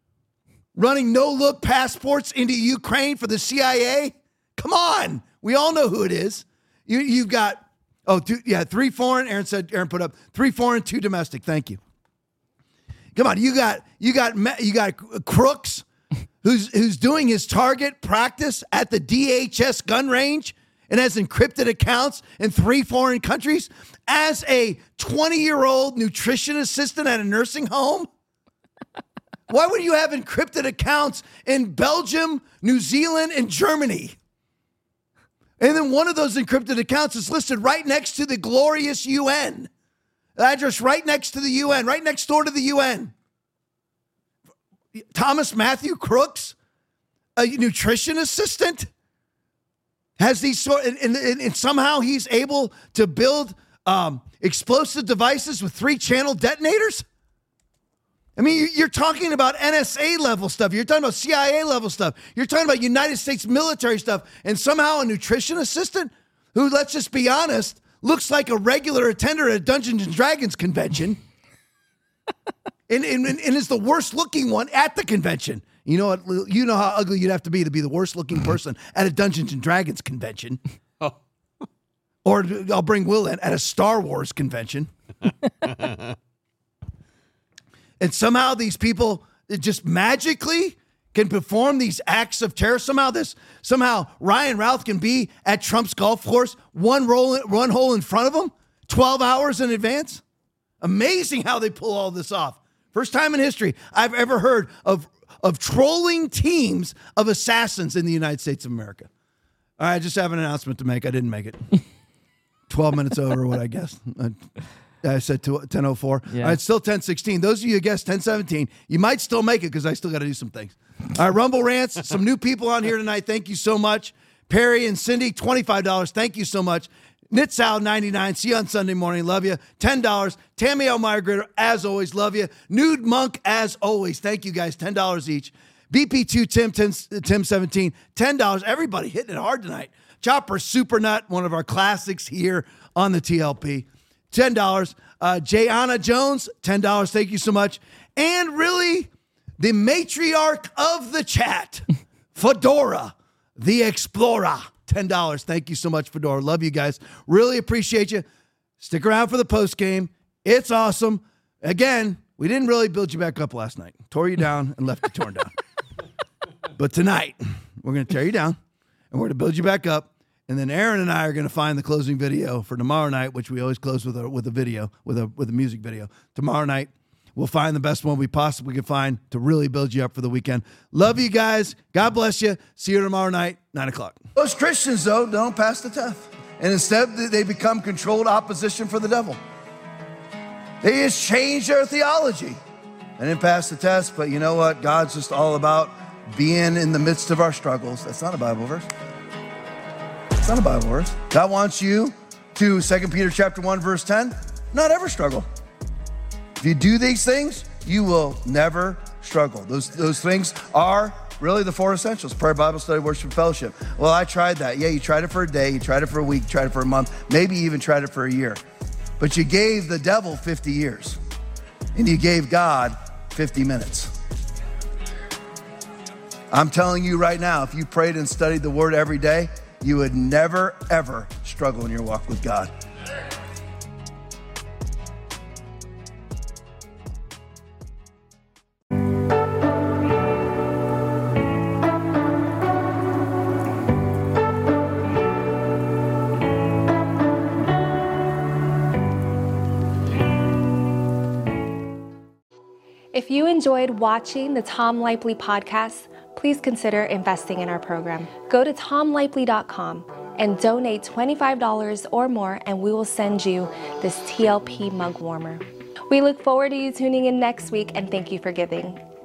running no-look passports into Ukraine for the C I A? Come on. We all know who it is. You, you've got, oh, two, yeah, three foreign. Aaron said, Aaron put up three foreign, two domestic. Thank you. Come on, you got you got you got Crooks, who's who's doing his target practice at the D H S gun range and has encrypted accounts in three foreign countries as a twenty-year-old nutrition assistant at a nursing home. Why would you have encrypted accounts in Belgium, New Zealand, and Germany? And then one of those encrypted accounts is listed right next to the glorious U N. The address right next to the U N, right next door to the U N. Thomas Matthew Crooks, a nutrition assistant, has these sort, and, and, and somehow he's able to build um, explosive devices with three-channel detonators. I mean, you're talking about N S A level stuff. You're talking about C I A level stuff. You're talking about United States military stuff. And somehow a nutrition assistant who, let's just be honest, looks like a regular attender at a Dungeons and Dragons convention and, and, and is the worst looking one at the convention. You know what? You know how ugly you'd have to be to be the worst looking person at a Dungeons and Dragons convention. Oh. Or I'll bring Will in at a Star Wars convention. And somehow these people just magically can perform these acts of terror. Somehow this, somehow Ryan Routh can be at Trump's golf course, one roll, one hole in front of him, twelve hours in advance. Amazing how they pull all this off. First time in history I've ever heard of, of trolling teams of assassins in the United States of America. All right, I just have an announcement to make. I didn't make it. twelve minutes over what I guessed. I, I said ten oh four. Yeah. All right, it's still ten sixteen. Those of you who guessed ten seventeen, you might still make it because I still got to do some things. All right, Rumble Rants, some new people on here tonight. Thank you so much. Perry and Cindy, twenty-five dollars. Thank you so much. Nitsal, ninety-nine. See you on Sunday morning. Love you. ten dollars. Tammy Elmeyer Gritter, as always. Love you. Nude Monk, as always. Thank you, guys. ten dollars each. B P two Tim, Tim, Tim seventeen, ten dollars. Everybody hitting it hard tonight. Chopper Super Nut, one of our classics here on the T L P. ten dollars. Uh, Jayana Jones, ten dollars. Thank you so much. And really, the matriarch of the chat, Fedora, the Explorer, ten dollars. Thank you so much, Fedora. Love you guys. Really appreciate you. Stick around for the post game. It's awesome. Again, we didn't really build you back up last night. Tore you down and left you torn down. But tonight, we're going to tear you down, and we're going to build you back up. And then Aaron and I are going to find the closing video for tomorrow night, which we always close with a with a video, with a with a music video. Tomorrow night, we'll find the best one we possibly can find to really build you up for the weekend. Love you guys. God bless you. See you tomorrow night, nine o'clock. Those Christians, though, don't pass the test. And instead, they become controlled opposition for the devil. They just change their theology. They didn't pass the test, but you know what? God's just all about being in the midst of our struggles. That's not a Bible verse. It's not a Bible verse. God wants you to, Second Peter chapter one, verse ten, not ever struggle. If you do these things, you will never struggle. Those, those things are really the four essentials: prayer, Bible study, worship, and fellowship. Well, I tried that. Yeah, you tried it for a day, you tried it for a week, you tried it for a month, maybe you even tried it for a year. But you gave the devil fifty years, and you gave God fifty minutes. I'm telling you right now, if you prayed and studied the word every day, you would never, ever struggle in your walk with God. If you enjoyed watching the Tom Lipley podcast, please consider investing in our program. Go to tom lipley dot com and donate twenty-five dollars or more, and we will send you this T L P mug warmer. We look forward to you tuning in next week, and thank you for giving.